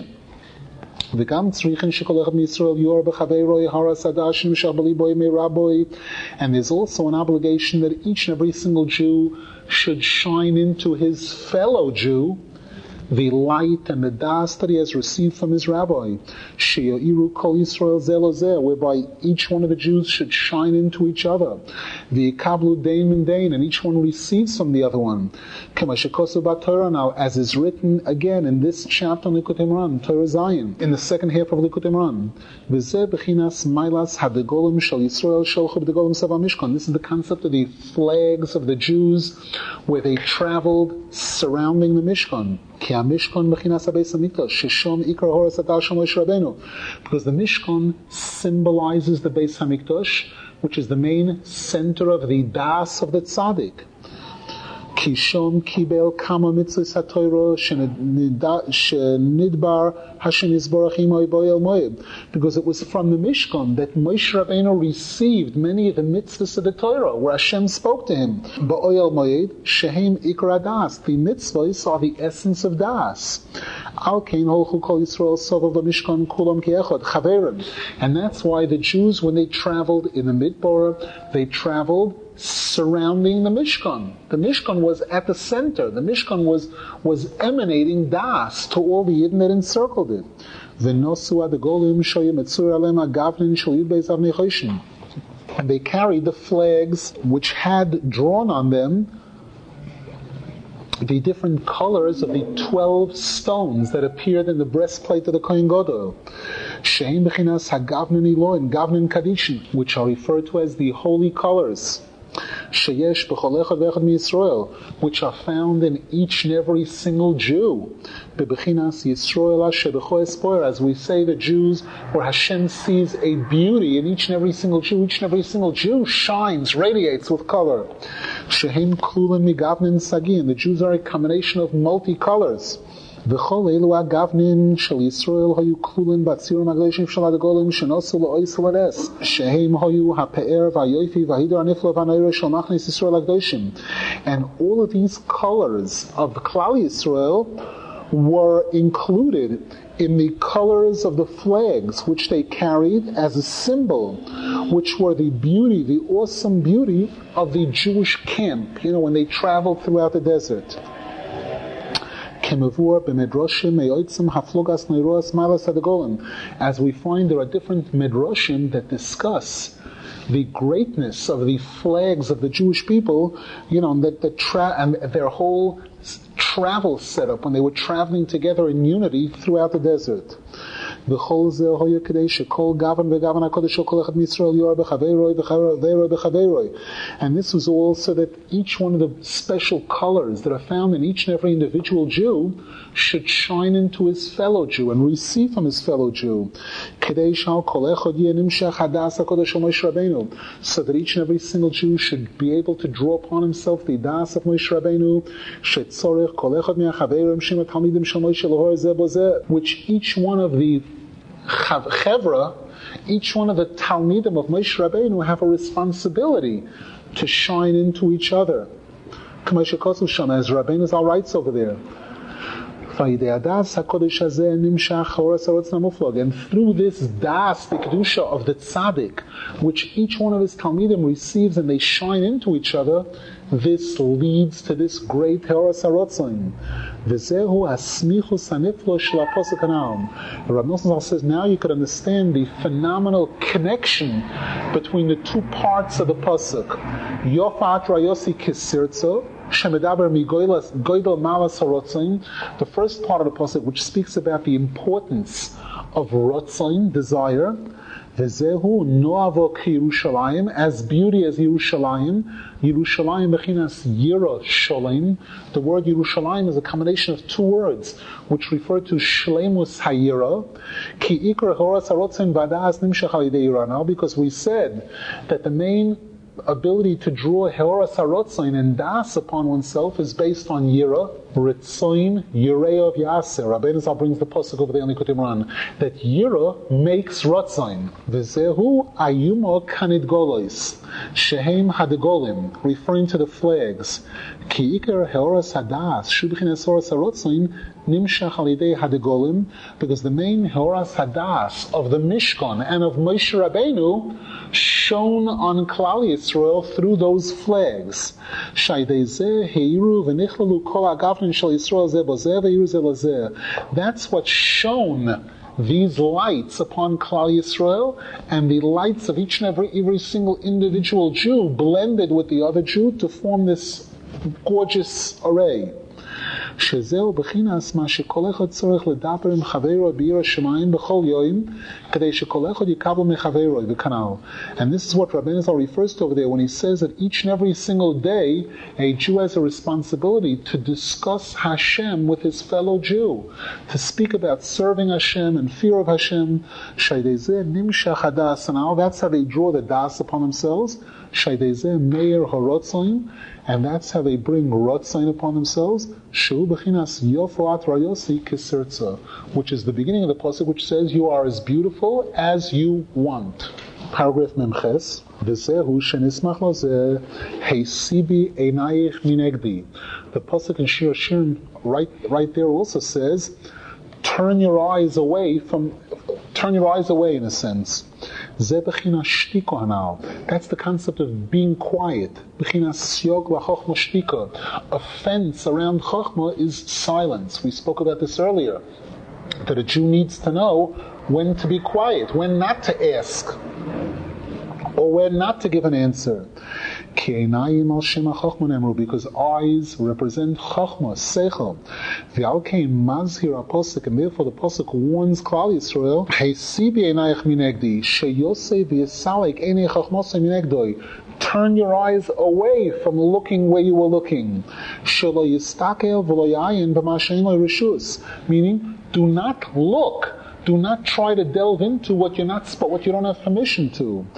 And there's also an obligation that each and every single Jew should shine into his fellow Jew the light and the das that he has received from his rabbi. Sheya'iru kol Yisrael zeh lo zeh, whereby each one of the Jews should shine into each other. The kablu dein min dein, and each one receives from the other one. Kama shekosu b'Torah, now, as is written again in this chapter in Likutei Moharan, Torah Zion, in the second half of Likutei Moharan. V'zeh b'chinas mailas hadegolim shel Yisrael sholchu b'degolim sava mishkan. This is the concept of the flags of the Jews, where they traveled surrounding the Mishkan. Because the Mishkan symbolizes the Beis Hamikdash, which is the main center of the Das of the Tzaddik. Kishom kibel kama mitzvahs haTorah shenidbar Hashem Yisborach imo boyel moed, because it was from the Mishkan that Moshe Rabbeinu received many of the mitzvahs of the Torah, where Hashem spoke to him. Ba'oyel moed shehem ikra das. The mitzvahs are the essence of das. Al kein holchu kol Yisrael sovav b'Mishkan kulam kiechad chaverim. And that's why the Jews, when they traveled in the Midbar, they traveled surrounding the Mishkan. The Mishkan was at the center. The Mishkan was was emanating das to all the Yidden that encircled it. And they carried the flags which had drawn on them the different colors of the twelve stones that appeared in the breastplate of the Kohen Gadol. Shein b'chinas hagavnin iloin, gavnin kadishin, which are referred to as the holy colors. Sheyesh b'chol echad v'echad miYisrael, which are found in each and every single Jew. B'bechinas Yisrael asher b'cho espoir, as we say, the Jews, where Hashem sees a beauty in each and every single Jew. Each and every single Jew shines, radiates with color. Shehem klulim migavnin sagin, the Jews are a combination of multicolors. V'chol elu agavnin shel Yisrael hayu klulin batzirim agleishim shel hadagolim shenosu la'ois l'res shehem hayu ha'pe'er v'hayofi v'hidar niflo v'hanayra shel machnes Yisrael agdoshim. And all of these colors of the Klal Yisrael were included in the colors of the flags which they carried as a symbol, which were the beauty, the awesome beauty of the Jewish camp, you know, when they traveled throughout the desert. As we find, there are different midrashim that discuss the greatness of the flags of the Jewish people, you know, that the tra- and their whole travel setup when they were traveling together in unity throughout the desert. And this was all so that each one of the special colors that are found in each and every individual Jew should shine into his fellow Jew and receive from his fellow Jew. So that each and every single Jew should be able to draw upon himself the das of Moshe Rabbeinu, which each one of the Chevra, each one of the Talmidim of Moshe Rabbeinu have a responsibility to shine into each other. As Rabbeinu Zal writes over there. And through this das, the kedusha of the tzaddik, which each one of his talmidim receives and they shine into each other, this leads to this great heoras harotzon. V'zehu hasmichus haniflo shel haposuk hanal. Rav Nosson Zal says now you could understand the phenomenal connection between the two parts of the pasuk. Yofat rayosi kisirtzo. The first part of the pasuk, which speaks about the importance of rotzain, desire, as beauty as Yerushalayim. Yerushalayim bechinas yira sholem. The word Yerushalayim is a combination of two words which refer to shleimus hayira. Ki ikar horas harotzin vadas nimshach al yidei yira. Now, because we said that the main ability to draw heoras harotzain and das upon oneself is based on yira, ritzoin, yirei of yaser. Rabbeinu Zal brings the pasuk over there on the Likutei Moharan that yira makes rotzain. V'zehu ayumo kanid golos shehem hadagolim, referring to the flags. Ki iker heoras hadas shubchines heoras harotzain nimshach al yidei hadagolim, because the main heoras hadas of the Mishkan and of Moshe Rabbeinu shone on Klal Yisrael through those flags. That's what shone these lights upon Klal Yisrael, and the lights of each and every, every single individual Jew blended with the other Jew to form this gorgeous array. שזהו בחינס מה שכל אחד צורך לדבר עם חברו ביראת שמיים בכל יום כדי שכל אחד יקבל מחברו וכנ"ל. And this is what Rabbeinu Zal refers to over there when he says that each and every single day a Jew has a responsibility to discuss Hashem with his fellow Jew, to speak about serving Hashem and fear of Hashem. Shaydezeh nimshach hadas, and now that's how they draw the das upon themselves. Shaydezeh meir harotzain, and that's how they bring rotzain upon themselves. Shu b'chinas yofoat rayosi kisirtza, which is the beginning of the pasuk, which says you are as beautiful as you want. Paragraph memches. V'zehu shenismach lozeh heisibi einayich minegdi. The pasuk in Shir Shirim right right there also says, turn your eyes away from, turn your eyes away in a sense. That's the concept of being quiet. A fence around Chochmah is silence. We spoke about this earlier. That a Jew needs to know when to be quiet, when not to ask, or when not to give an answer. Because eyes represent Chochmah, Seichel. And therefore the Pasuk warns Klal Yisrael, turn your eyes away from looking where you were looking. Meaning, do not look. Do not try to delve into what you're not, what you don't have permission to.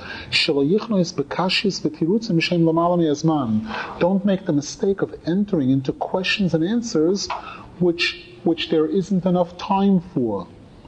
Don't make the mistake of entering into questions and answers which which there isn't enough time for,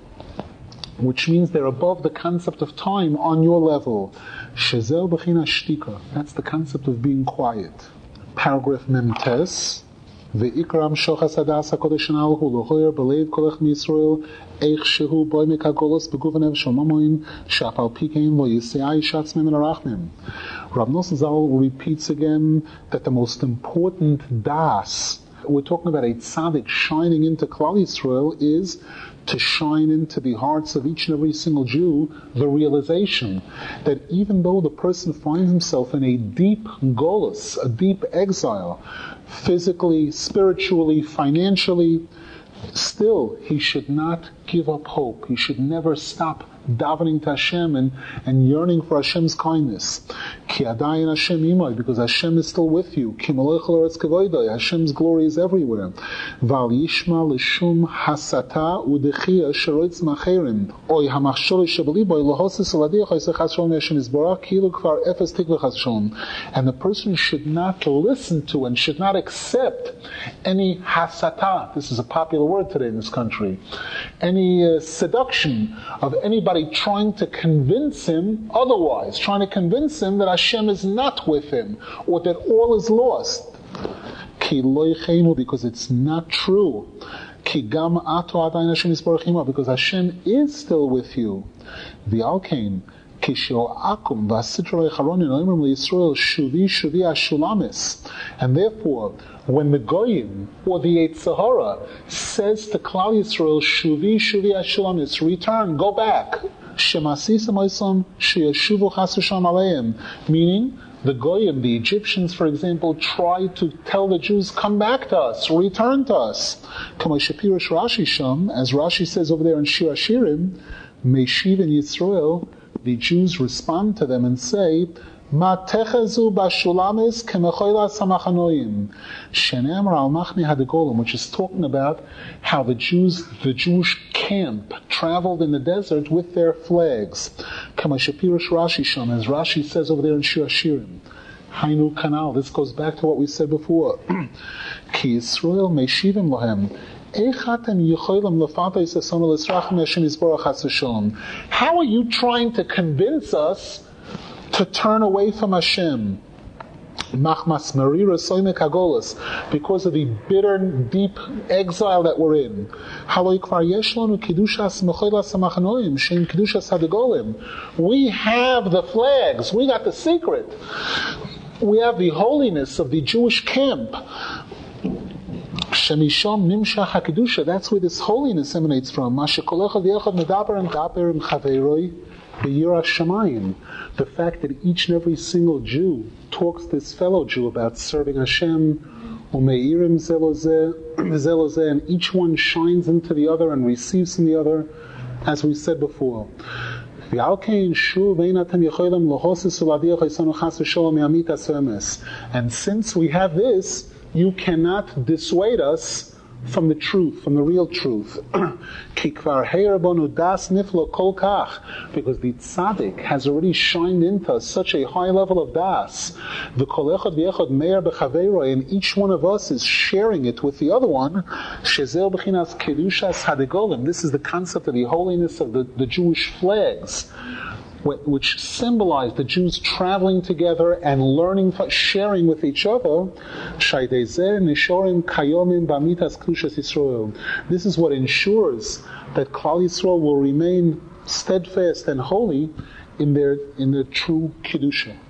which means they're above the concept of time on your level. Shezel b'china shtika. That's the concept of being quiet. Paragraph Memtes. Ve'ikram shochas hadas hakodesh hanahu lohoyer b'leiv kolech miYisrael eich shehu boi mekagolos beguvanev shomamoin shapal pikein lo yisei shatz mem arachmim. Rav Nosson Zal repeats again that the most important das, we're talking about a tzaddik shining into Klal Yisrael, is to shine into the hearts of each and every single Jew the realization that even though the person finds himself in a deep golus, a deep exile, physically, spiritually, financially, still he should not give up hope. He should never stop davening to Hashem and, and yearning for Hashem's kindness. Ki adayin Hashem imay, because Hashem is still with you. Ki malech l'oretz kevoidai, Hashem's glory is everywhere. Val yishma l'shum hasata udechia sheroitz macherim. Oy hamachshor shebeliboy lohosis aladiyach oisech shalom Hashem izbarach kilu kvar efes tikvech shalom. And the person should not listen to and should not accept any hasata. This is a popular word today in this country. Any uh, seduction of anybody trying to convince him otherwise, trying to convince him that Hashem is not with him, or that all is lost. Ki lo yicheinu, because it's not true. Ki gam ato adayin Hashem yisbarach ima, because Hashem is still with you. V'alkein, ki she'o'akum v'asitra lecharonin oimrim leYisrael shuvi shuvi ashulamis. And therefore, when the Goyim or the Yetzer Hara says to Klal Yisrael, Shuvi, Shuvi, Ashulamis, return, go back, Shemasisam Oisam, Sheyashuvu Chasusham Aleim, meaning the Goyim, the Egyptians, for example, try to tell the Jews, come back to us, return to us. Kamashapirish Rashi Sham, as Rashi says over there in Shir Hashirim, Meshiv in Yisrael, the Jews respond to them and say, Ma techezu bashulamis kemechoila samachanoim. Shenemar al machni hadegolim, which is talking about how the Jews, the Jewish camp, traveled in the desert with their flags. Kama Shapirish Rashi Sham, as Rashi says over there in Shir Hashirim. Hainu kanal. This goes back to what we said before. Ki Yisrael meishivim lohem. How are you trying to convince us to turn away from Hashem? Because of the bitter, deep exile that we're in. We have the flags. We got the secret. We have the holiness of the Jewish camp. That's where this holiness emanates from. The fact that each and every single Jew talks to his fellow Jew about serving Hashem, and each one shines into the other and receives from the other, as we said before. And since we have this, you cannot dissuade us from the truth, from the real truth. Because the tzaddik has already shined into us such a high level of das. And each one of us is sharing it with the other one. This is the concept of the holiness of the, the Jewish flags, which symbolize the Jews traveling together and learning, sharing with each other. This is what ensures that Klal Yisrael will remain steadfast and holy in their in their true Kedusha.